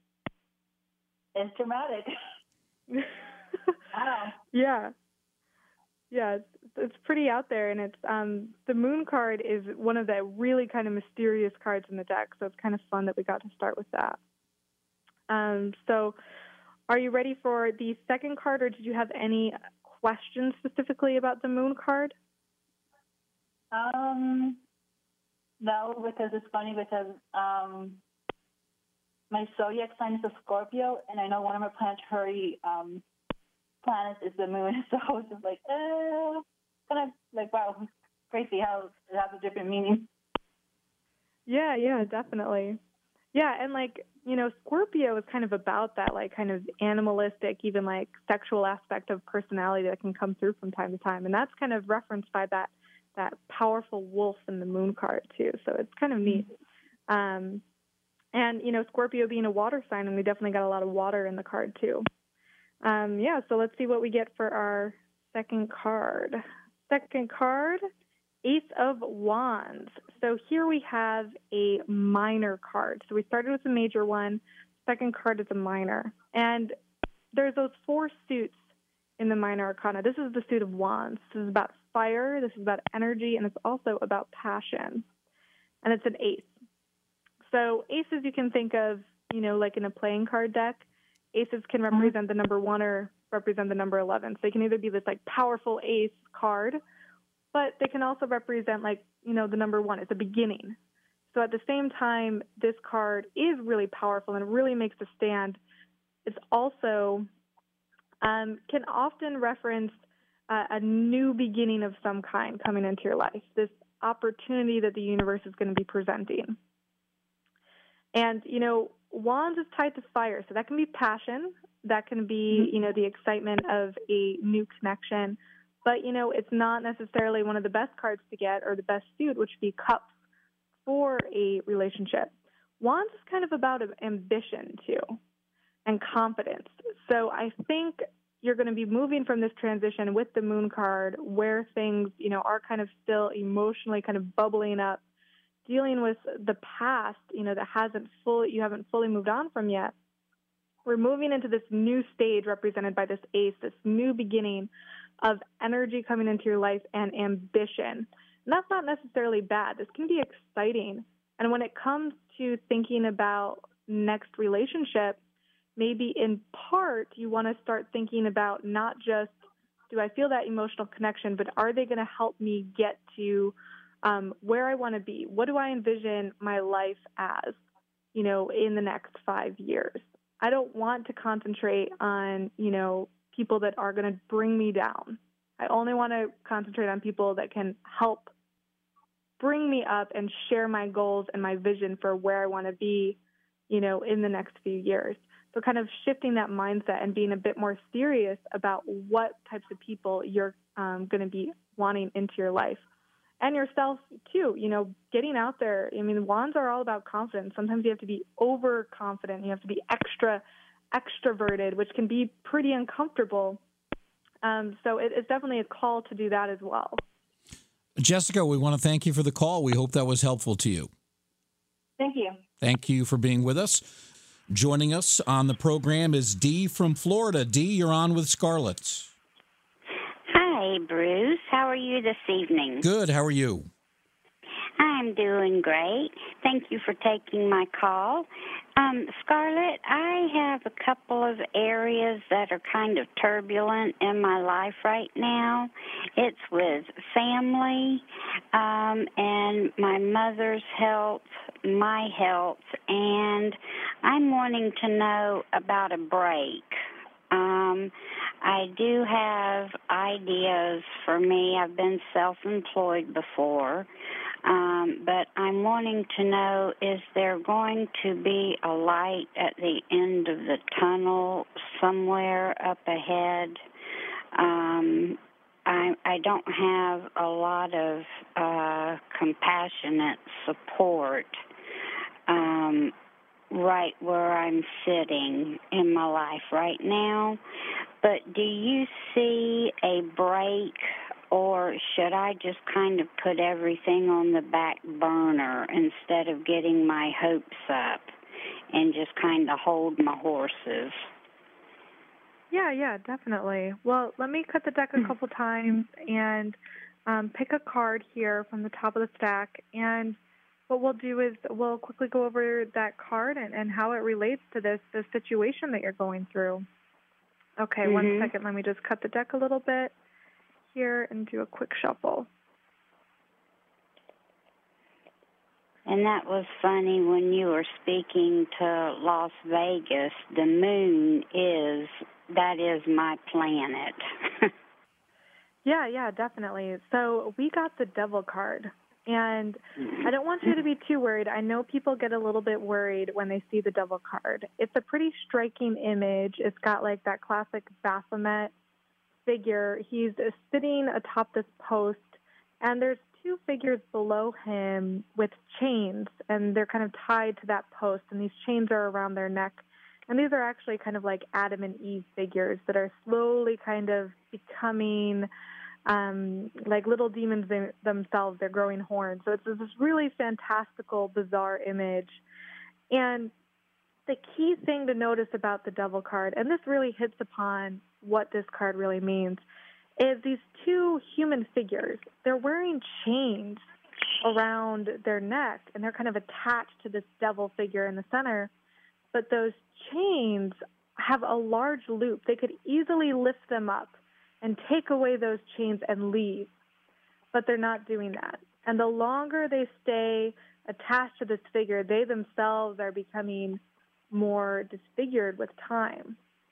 It's dramatic. Wow. Yeah. Yeah. it's pretty out there, and it's the Moon card is one of the really kind of mysterious cards in the deck, so it's kind of fun that we got to start with that. So are you ready for the second card, or did you have any questions specifically about the Moon card? No, because it's funny because my zodiac sign is a Scorpio, and I know one of my planetary planets is the Moon, so I was just like, kind of like, wow, crazy how it has a different meaning. Yeah, definitely. Yeah, and like, you know, Scorpio is kind of about that, like, kind of animalistic, even like sexual aspect of personality that can come through from time to time, and that's kind of referenced by that powerful wolf in the Moon card too. So it's kind of neat. And you know, Scorpio being a water sign, and we definitely got a lot of water in the card too. So let's see what we get for our second card. Second card, Ace of Wands. So here we have a minor card. So we started with a major one. Second card is a minor. And there's those 4 suits in the minor arcana. This is the suit of Wands. This is about fire, this is about energy, and it's also about passion. And it's an ace. So aces you can think of, you know, like in a playing card deck. Aces can represent the number 1 or represent the number 11. So they can either be this like powerful ace card, but they can also represent like, you know, the number 1. It's a beginning. So at the same time, this card is really powerful and really makes a stand. It's also can often reference a new beginning of some kind coming into your life, this opportunity that the universe is going to be presenting. And, you know, Wands is tied to fire, so that can be passion, that can be, you know, the excitement of a new connection, but, you know, it's not necessarily one of the best cards to get or the best suit, which would be Cups for a relationship. Wands is kind of about ambition, too, and confidence. So I think you're going to be moving from this transition with the Moon card where things, you know, are kind of still emotionally kind of bubbling up, dealing with the past, you know, that you haven't fully moved on from yet. We're moving into this new stage represented by this ace, this new beginning of energy coming into your life and ambition. And that's not necessarily bad. This can be exciting. And when it comes to thinking about next relationship, maybe in part you want to start thinking about not just, do I feel that emotional connection, but are they going to help me get to where I want to be? What do I envision my life as, you know, in the next 5 years? I don't want to concentrate on, you know, people that are going to bring me down. I only want to concentrate on people that can help bring me up and share my goals and my vision for where I want to be, you know, in the next few years. So kind of shifting that mindset and being a bit more serious about what types of people you're going to be wanting into your life. And yourself, too, you know, getting out there. I mean, wands are all about confidence. Sometimes you have to be overconfident. You have to be extroverted, which can be pretty uncomfortable. So it's definitely a call to do that as well. Jessica, we want to thank you for the call. We hope that was helpful to you. Thank you. Thank you for being with us. Joining us on the program is Dee from Florida. Dee, you're on with Scarlett. Hi, Bruce. How are you this evening? Good. How are you? I'm doing great. Thank you for taking my call. Scarlett, I have a couple of areas that are kind of turbulent in my life right now. It's with family and my mother's health, my health, and I'm wanting to know about a break. I do have ideas for me. I've been self-employed before, but I'm wanting to know, is there going to be a light at the end of the tunnel somewhere up ahead? I don't have a lot of compassionate support right where I'm sitting in my life right now. But do you see a break, or should I just kind of put everything on the back burner instead of getting my hopes up and just kind of hold my horses? Yeah, definitely. Well, let me cut the deck a couple times and pick a card here from the top of the stack. And what we'll do is we'll quickly go over that card and how it relates to this situation that you're going through. Okay, 1 second. Let me just cut the deck a little bit here and do a quick shuffle. And that was funny when you were speaking to Las Vegas. The moon that is my planet. Yeah, definitely. So we got the Devil card. And I don't want you to be too worried. I know people get a little bit worried when they see the Devil card. It's a pretty striking image. It's got like that classic Baphomet figure. He's sitting atop this post, and there's two figures below him with chains, and they're kind of tied to that post, and these chains are around their neck. And these are actually kind of like Adam and Eve figures that are slowly kind of becoming like little demons themselves. They're growing horns. So it's this really fantastical, bizarre image. And the key thing to notice about the Devil card, and this really hits upon what this card really means, is these two human figures. They're wearing chains around their neck, and they're kind of attached to this devil figure in the center. But those chains have a large loop. They could easily lift them up and take away those chains and leave, but they're not doing that. And the longer they stay attached to this figure, they themselves are becoming more disfigured with time.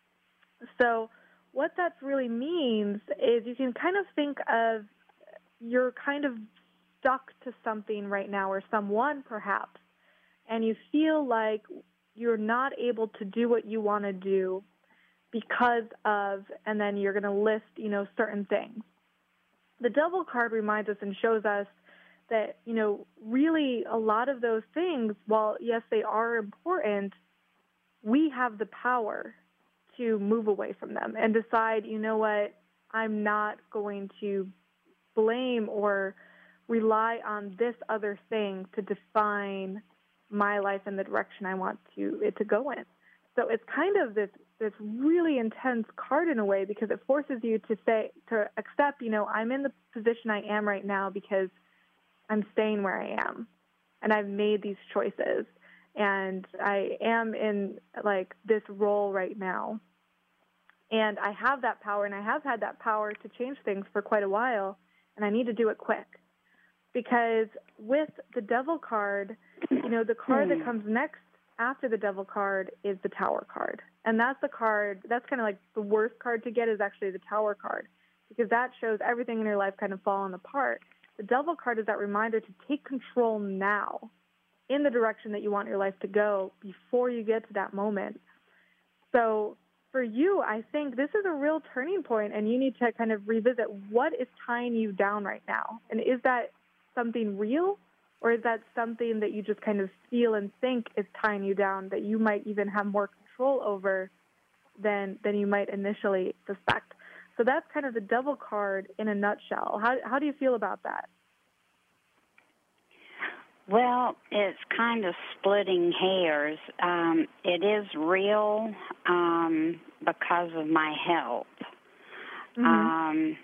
So what that really means is you can kind of think of you're kind of stuck to something right now, or someone perhaps, and you feel like you're not able to do what you want to do because of, and then you're going to list, certain things. The Devil card reminds us and shows us that, really a lot of those things, while yes, they are important, we have the power to move away from them and decide, you know what, I'm not going to blame or rely on this other thing to define my life in the direction I want it to go in. So it's kind of this really intense card in a way, because it forces you to accept, I'm in the position I am right now because I'm staying where I am, and I've made these choices, and I am in like this role right now, and I have that power, and I have had that power to change things for quite a while, and I need to do it quick. Because with the Devil card, the card that comes next after the Devil card is the Tower card. And that's the card, that's kind of like the worst card to get, is actually the Tower card, because that shows everything in your life kind of falling apart. The Devil card is that reminder to take control now in the direction that you want your life to go before you get to that moment. So for you, I think this is a real turning point, and you need to kind of revisit what is tying you down right now. And is that something real, or is that something that you just kind of feel and think is tying you down, that you might even have more control over than you might initially suspect? So that's kind of the Devil card in a nutshell. How do you feel about that? Well, it's kind of splitting hairs. It is real because of my health. And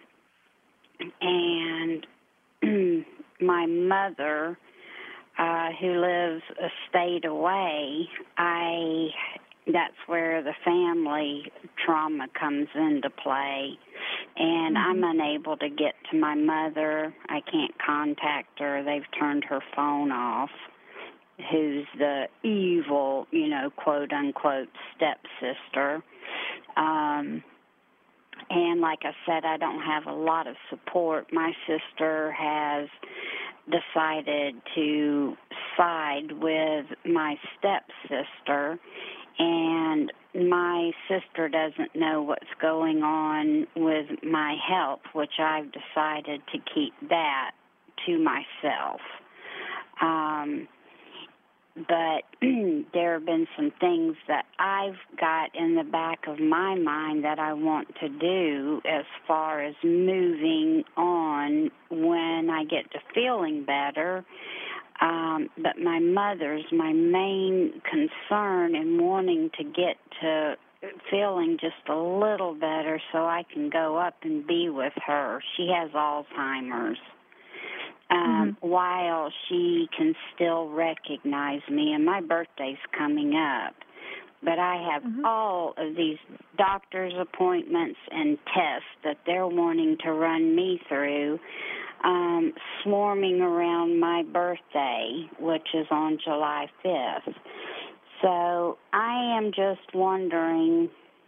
my mother, who lives a state away, that's where the family trauma comes into play. And I'm unable to get to my mother. I can't contact her. They've turned her phone off, who's the evil, quote-unquote stepsister. And like I said, I don't have a lot of support. My sister has decided to side with my stepsister, and my sister doesn't know what's going on with my health, which I've decided to keep that to myself. But there have been some things that I've got in the back of my mind that I want to do as far as moving on when I get to feeling better. But my mother's my main concern in wanting to get to feeling just a little better so I can go up and be with her. She has Alzheimer's. While she can still recognize me, and my birthday's coming up. But I have all of these doctor's appointments and tests that they're wanting to run me through, swarming around my birthday, which is on July 5th. So I am just wondering,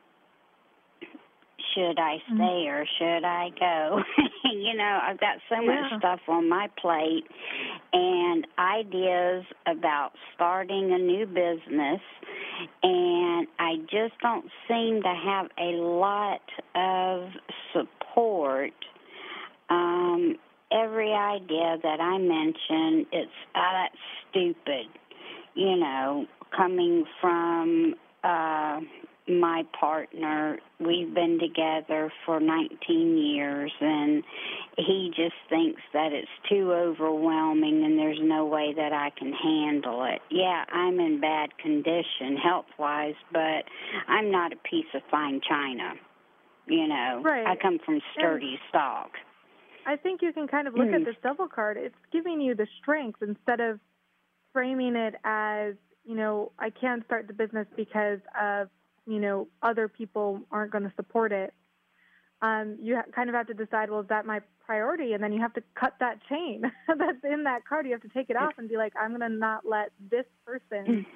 should I stay or should I go? You know, I've got so much stuff on my plate and ideas about starting a new business, and I just don't seem to have a lot of support. Every idea that I mention, it's, that's stupid, you know, coming from my partner. We've been together for 19 years, and he just thinks that it's too overwhelming and there's no way that I can handle it. Yeah, I'm in bad condition health-wise, but I'm not a piece of fine china, you know. Right. I come from sturdy stock. I think you can kind of look at this devil card. It's giving you the strength instead of framing it as, you know, I can't start the business because of, you know, other people aren't going to support it. You kind of have to decide, well, is that my priority? And then you have to cut that chain that's in that card. You have to take it off and be like, I'm going to not let this person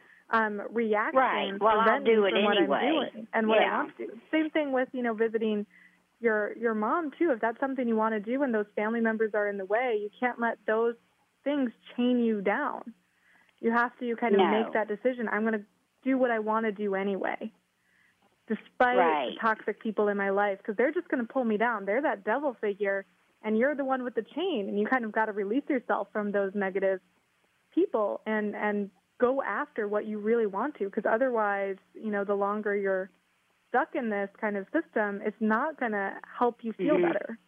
reaction I'll do it from anyway. what I'm doing and what I want to do. Same thing with, you know, visiting your mom, too. If that's something you want to do and those family members are in the way, you can't let those things chain you down. You have to kind of make that decision. I'm going to do what I want to do anyway, despite the toxic people in my life, because they're just going to pull me down. They're that devil figure, and you're the one with the chain, and you kind of got to release yourself from those negative people and go after what you really want to, because otherwise, you know, the longer you're stuck in this kind of system, it's not going to help you feel better.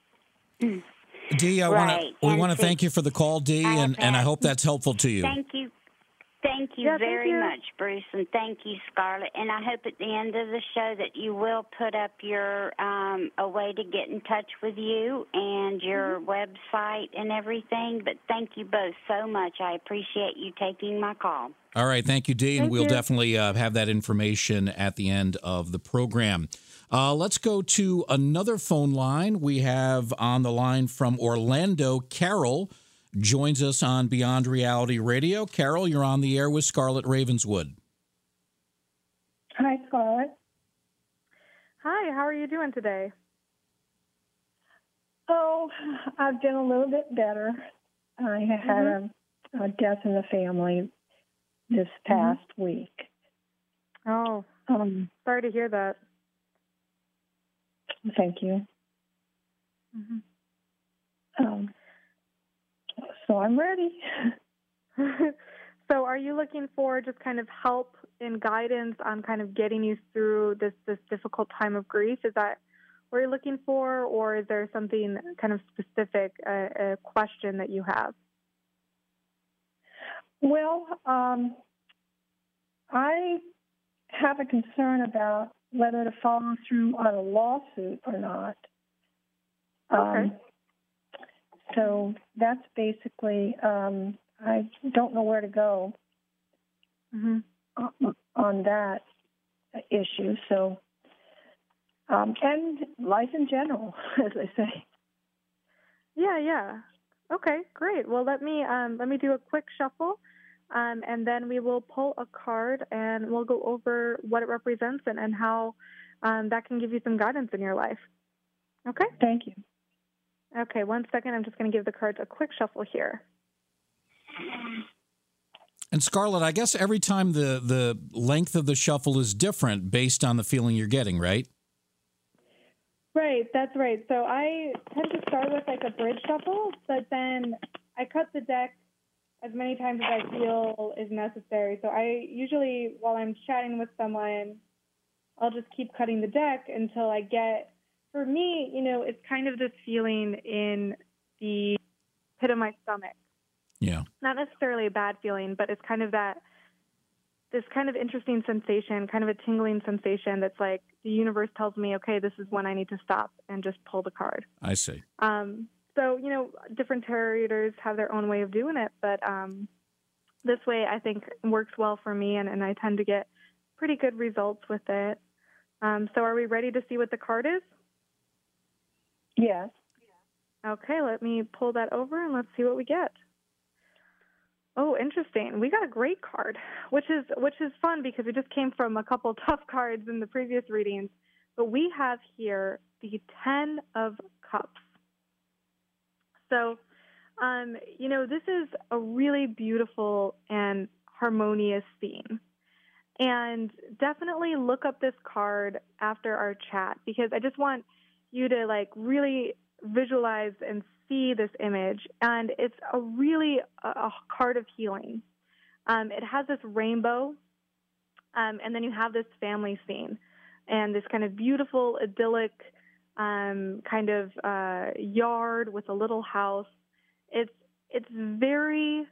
Dee, we want to thank you for the call, Dee, and I hope that's helpful to you. Thank you. Thank you very much, Bruce, and thank you, Scarlett. And I hope at the end of the show that you will put up your a way to get in touch with you and your website and everything. But thank you both so much. I appreciate you taking my call. All right, thank you, Dee, and we'll definitely have that information at the end of the program. Let's go to another phone line. We have on the line from Orlando, Carol joins us on Beyond Reality Radio. Carol, you're on the air with Scarlett Ravenswood. Hi, Scarlett. Hi, how are you doing today? Oh, I've been a little bit better. I had a death in the family this past week. Oh, sorry to hear that. Thank you. So I'm ready. So are you looking for just kind of help and guidance on kind of getting you through this difficult time of grief? Is that what you're looking for, or is there something kind of specific, a question that you have? Well, I have a concern about whether to follow through on a lawsuit or not. Okay. So that's basically, I don't know where to go on that issue. So, and life in general, as I say. Yeah. Okay, great. Well, let me do a quick shuffle, and then we will pull a card, and we'll go over what it represents and how that can give you some guidance in your life. Okay? Thank you. Okay, 1 second. I'm just going to give the cards a quick shuffle here. And Scarlett, I guess every time the length of the shuffle is different based on the feeling you're getting, right? Right, that's right. So I tend to start with like a bridge shuffle, but then I cut the deck as many times as I feel is necessary. So I usually, while I'm chatting with someone, I'll just keep cutting the deck until I get, for me, you know, it's kind of this feeling in the pit of my stomach. Yeah. Not necessarily a bad feeling, but it's kind of that this kind of interesting sensation, kind of a tingling sensation that's like the universe tells me, okay, this is when I need to stop and just pull the card. I see. So, different tarot readers have their own way of doing it, but this way I think works well for me, and I tend to get pretty good results with it. So are we ready to see what the card is? Yes. Okay, let me pull that over and let's see what we get. Oh, interesting. We got a great card, which is fun because we just came from a couple tough cards in the previous readings. But we have here the 10 of Cups. So, this is a really beautiful and harmonious theme. And definitely look up this card after our chat because I just want you to really visualize and see this image. And it's a card of healing. It has this rainbow, and then you have this family scene and this kind of beautiful, idyllic kind of yard with a little house. It's very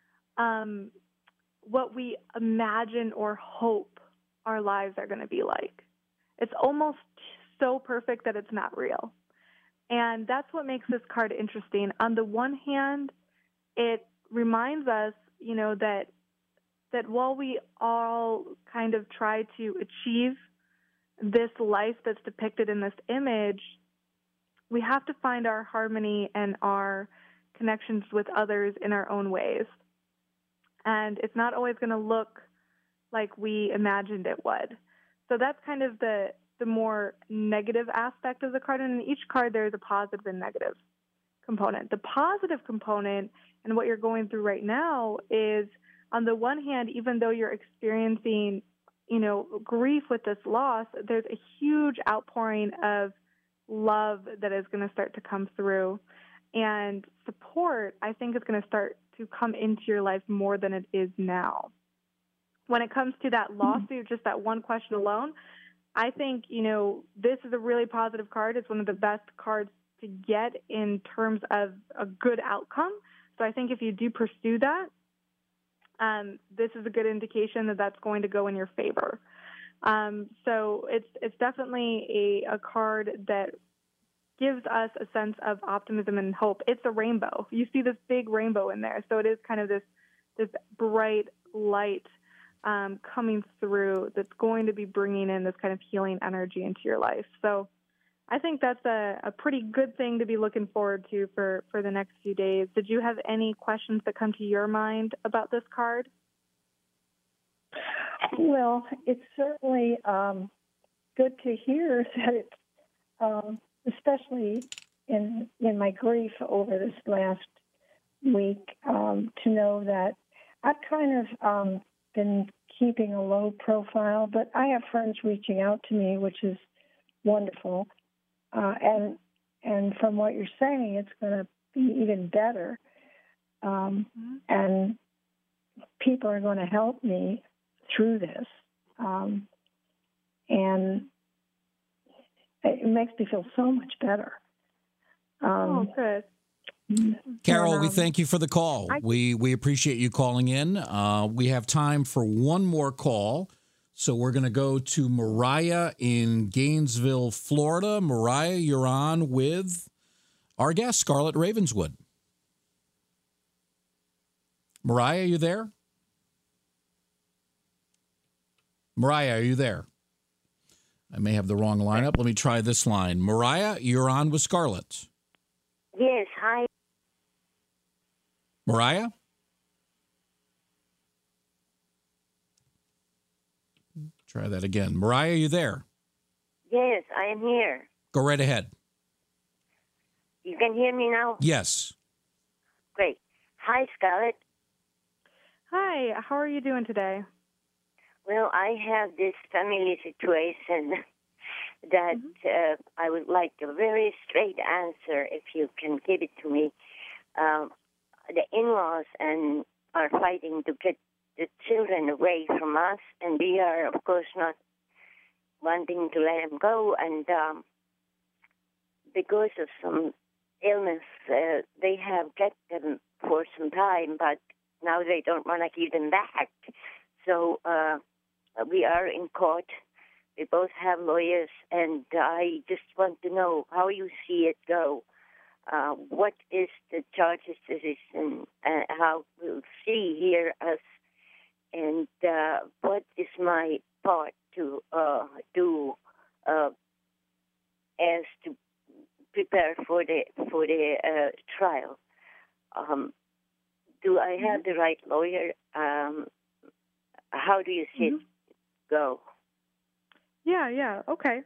what we imagine or hope our lives are going to be like. It's almost so perfect that it's not real. And that's what makes this card interesting. On the one hand, it reminds us, that while we all kind of try to achieve this life that's depicted in this image, we have to find our harmony and our connections with others in our own ways. And it's not always going to look like we imagined it would. So that's kind of the more negative aspect of the card. And in each card, there's a positive and negative component. The positive component and what you're going through right now is, on the one hand, even though you're experiencing, grief with this loss, there's a huge outpouring of love that is going to start to come through. And support, I think, is going to start to come into your life more than it is now. When it comes to that lawsuit, just that one question alone, I think, this is a really positive card. It's one of the best cards to get in terms of a good outcome. So I think if you do pursue that, this is a good indication that that's going to go in your favor. So it's definitely a card that gives us a sense of optimism and hope. It's a rainbow. You see this big rainbow in there. So it is kind of this bright light coming through that's going to be bringing in this kind of healing energy into your life. So I think that's a pretty good thing to be looking forward to for the next few days. Did you have any questions that come to your mind about this card? Well, it's certainly good to hear that it's, especially in my grief over this last week, to know that I've kind of been keeping a low profile, but I have friends reaching out to me, which is wonderful. And from what you're saying, it's going to be even better. And people are going to help me through this. And it makes me feel so much better. Good. Carol, we thank you for the call. We appreciate you calling in. We have time for one more call. So we're going to go to Mariah in Gainesville, Florida. Mariah, you're on with our guest, Scarlett Ravenswood. Mariah, are you there? Mariah, are you there? I may have the wrong lineup. Let me try this line. Mariah, you're on with Scarlett. Yes, hi. Mariah? Try that again. Mariah, are you there? Yes, I am here. Go right ahead. You can hear me now? Yes. Great. Hi, Scarlett. Hi, how are you doing today? Well, I have this family situation that I would like a very straight answer if you can give it to me. The in-laws are fighting to get the children away from us, and we are, of course, not wanting to let them go. And because of some illness, they have kept them for some time, but now they don't want to give them back. So we are in court. We both have lawyers, and I just want to know how you see it go. What is the judge's decision? How we'll hear us, and what is my part to do as to prepare for the trial? Do I have the right lawyer? How do you see it go? Yeah, okay.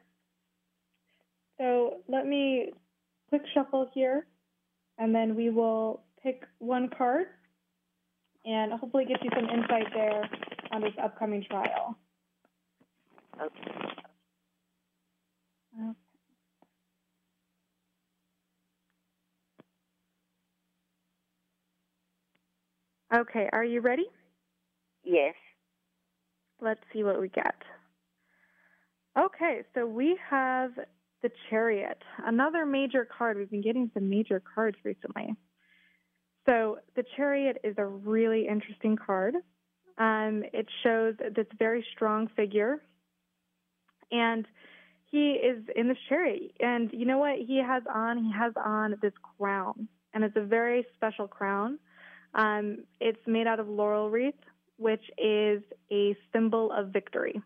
So let me quick shuffle here, and then we will pick one card and hopefully get you some insight there on this upcoming trial. Okay. Okay, are you ready? Yes. Let's see what we get. Okay, so we have the Chariot, another major card. We've been getting some major cards recently. So the Chariot is a really interesting card. It shows this very strong figure, and he is in this chariot. And you know what he has on? He has on this crown, and it's a very special crown. It's made out of laurel wreath, which is a symbol of victory.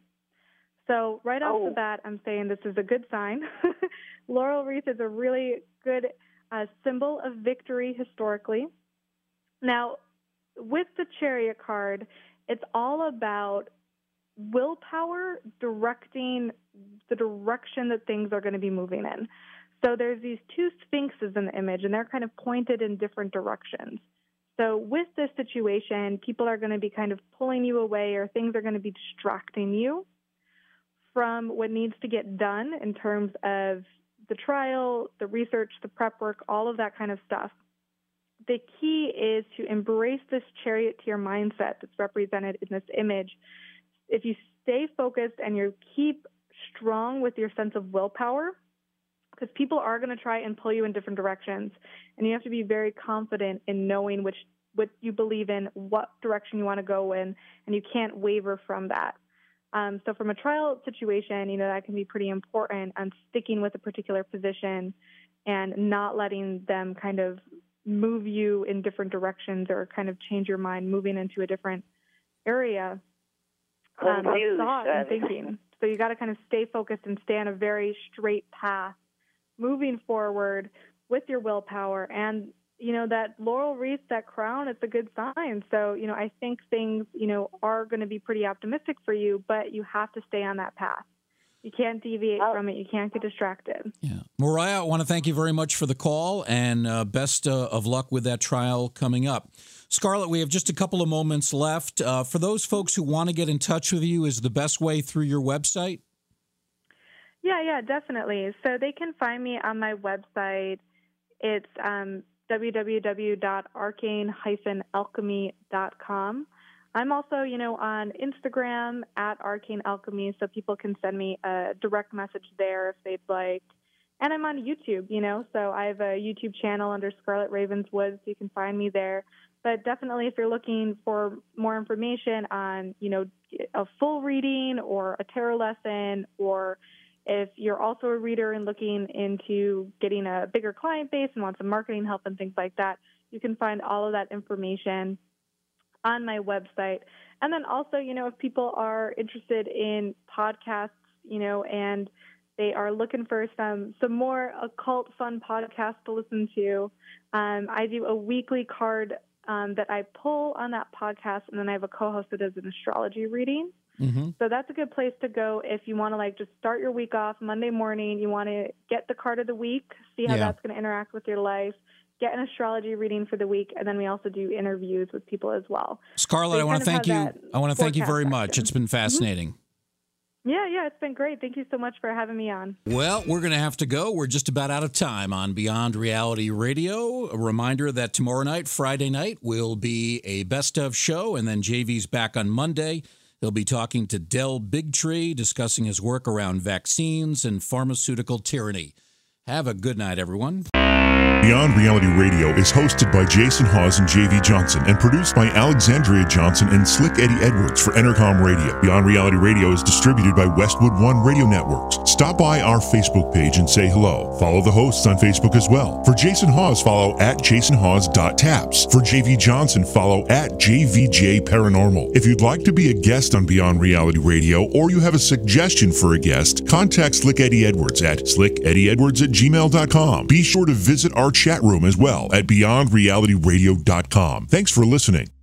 So right off the bat, I'm saying this is a good sign. Laurel wreath is a really good symbol of victory historically. Now, with the Chariot card, it's all about willpower directing the direction that things are going to be moving in. So there's these two sphinxes in the image, and they're kind of pointed in different directions. So with this situation, people are going to be kind of pulling you away, or things are going to be distracting you from what needs to get done in terms of the trial, the research, the prep work, all of that kind of stuff. The key is to embrace this charioteer mindset that's represented in this image. If you stay focused and you keep strong with your sense of willpower, because people are going to try and pull you in different directions, and you have to be very confident in knowing what you believe in, what direction you want to go in, and you can't waver from that. So from a trial situation, that can be pretty important on sticking with a particular position and not letting them kind of move you in different directions or kind of change your mind, moving into a different area of thought and thinking. So you got to kind of stay focused and stay on a very straight path, moving forward with your willpower. And that laurel wreath, that crown, it's a good sign. So, I think things, are going to be pretty optimistic for you, but you have to stay on that path. You can't deviate from it. You can't get distracted. Yeah. Mariah, I want to thank you very much for the call, and best of luck with that trial coming up. Scarlett, we have just a couple of moments left. For those folks who want to get in touch with you, is the best way through your website? Yeah, definitely. So they can find me on my website. It's www.arcane-alchemy.com. I'm also, on Instagram @arcanealchemy, so people can send me a direct message there if they'd like. And I'm on YouTube, so I have a YouTube channel under Scarlett Ravenswood, so you can find me there. But definitely if you're looking for more information on, a full reading or a tarot lesson, or if you're also a reader and looking into getting a bigger client base and want some marketing help and things like that, you can find all of that information on my website. And then also, if people are interested in podcasts, and they are looking for some more occult fun podcasts to listen to, I do a weekly card that I pull on that podcast, and then I have a co-host that does an astrology reading. Mm-hmm. So that's a good place to go if you want to just start your week off Monday morning. You want to get the card of the week, see how that's going to interact with your life, get an astrology reading for the week, and then we also do interviews with people as well. Scarlett, I want to thank you. I want to thank you very much. It's been fascinating. Mm-hmm. Yeah, it's been great. Thank you so much for having me on. Well, we're going to have to go. We're just about out of time on Beyond Reality Radio. A reminder that tomorrow night, Friday night, will be a best of show, and then JV's back on Monday. He'll be talking to Del Bigtree, discussing his work around vaccines and pharmaceutical tyranny. Have a good night, everyone. Beyond Reality Radio is hosted by Jason Hawes and J.V. Johnson and produced by Alexandria Johnson and Slick Eddie Edwards for Entercom Radio. Beyond Reality Radio is distributed by Westwood One Radio Networks. Stop by our Facebook page and say hello. Follow the hosts on Facebook as well. For Jason Hawes, follow at jasonhawes.taps. For J.V. Johnson, follow at JVJ Paranormal. If you'd like to be a guest on Beyond Reality Radio or you have a suggestion for a guest, contact Slick Eddie Edwards at slickeddieedwards@gmail.com. Be sure to visit our chat room as well at beyondrealityradio.com. Thanks for listening.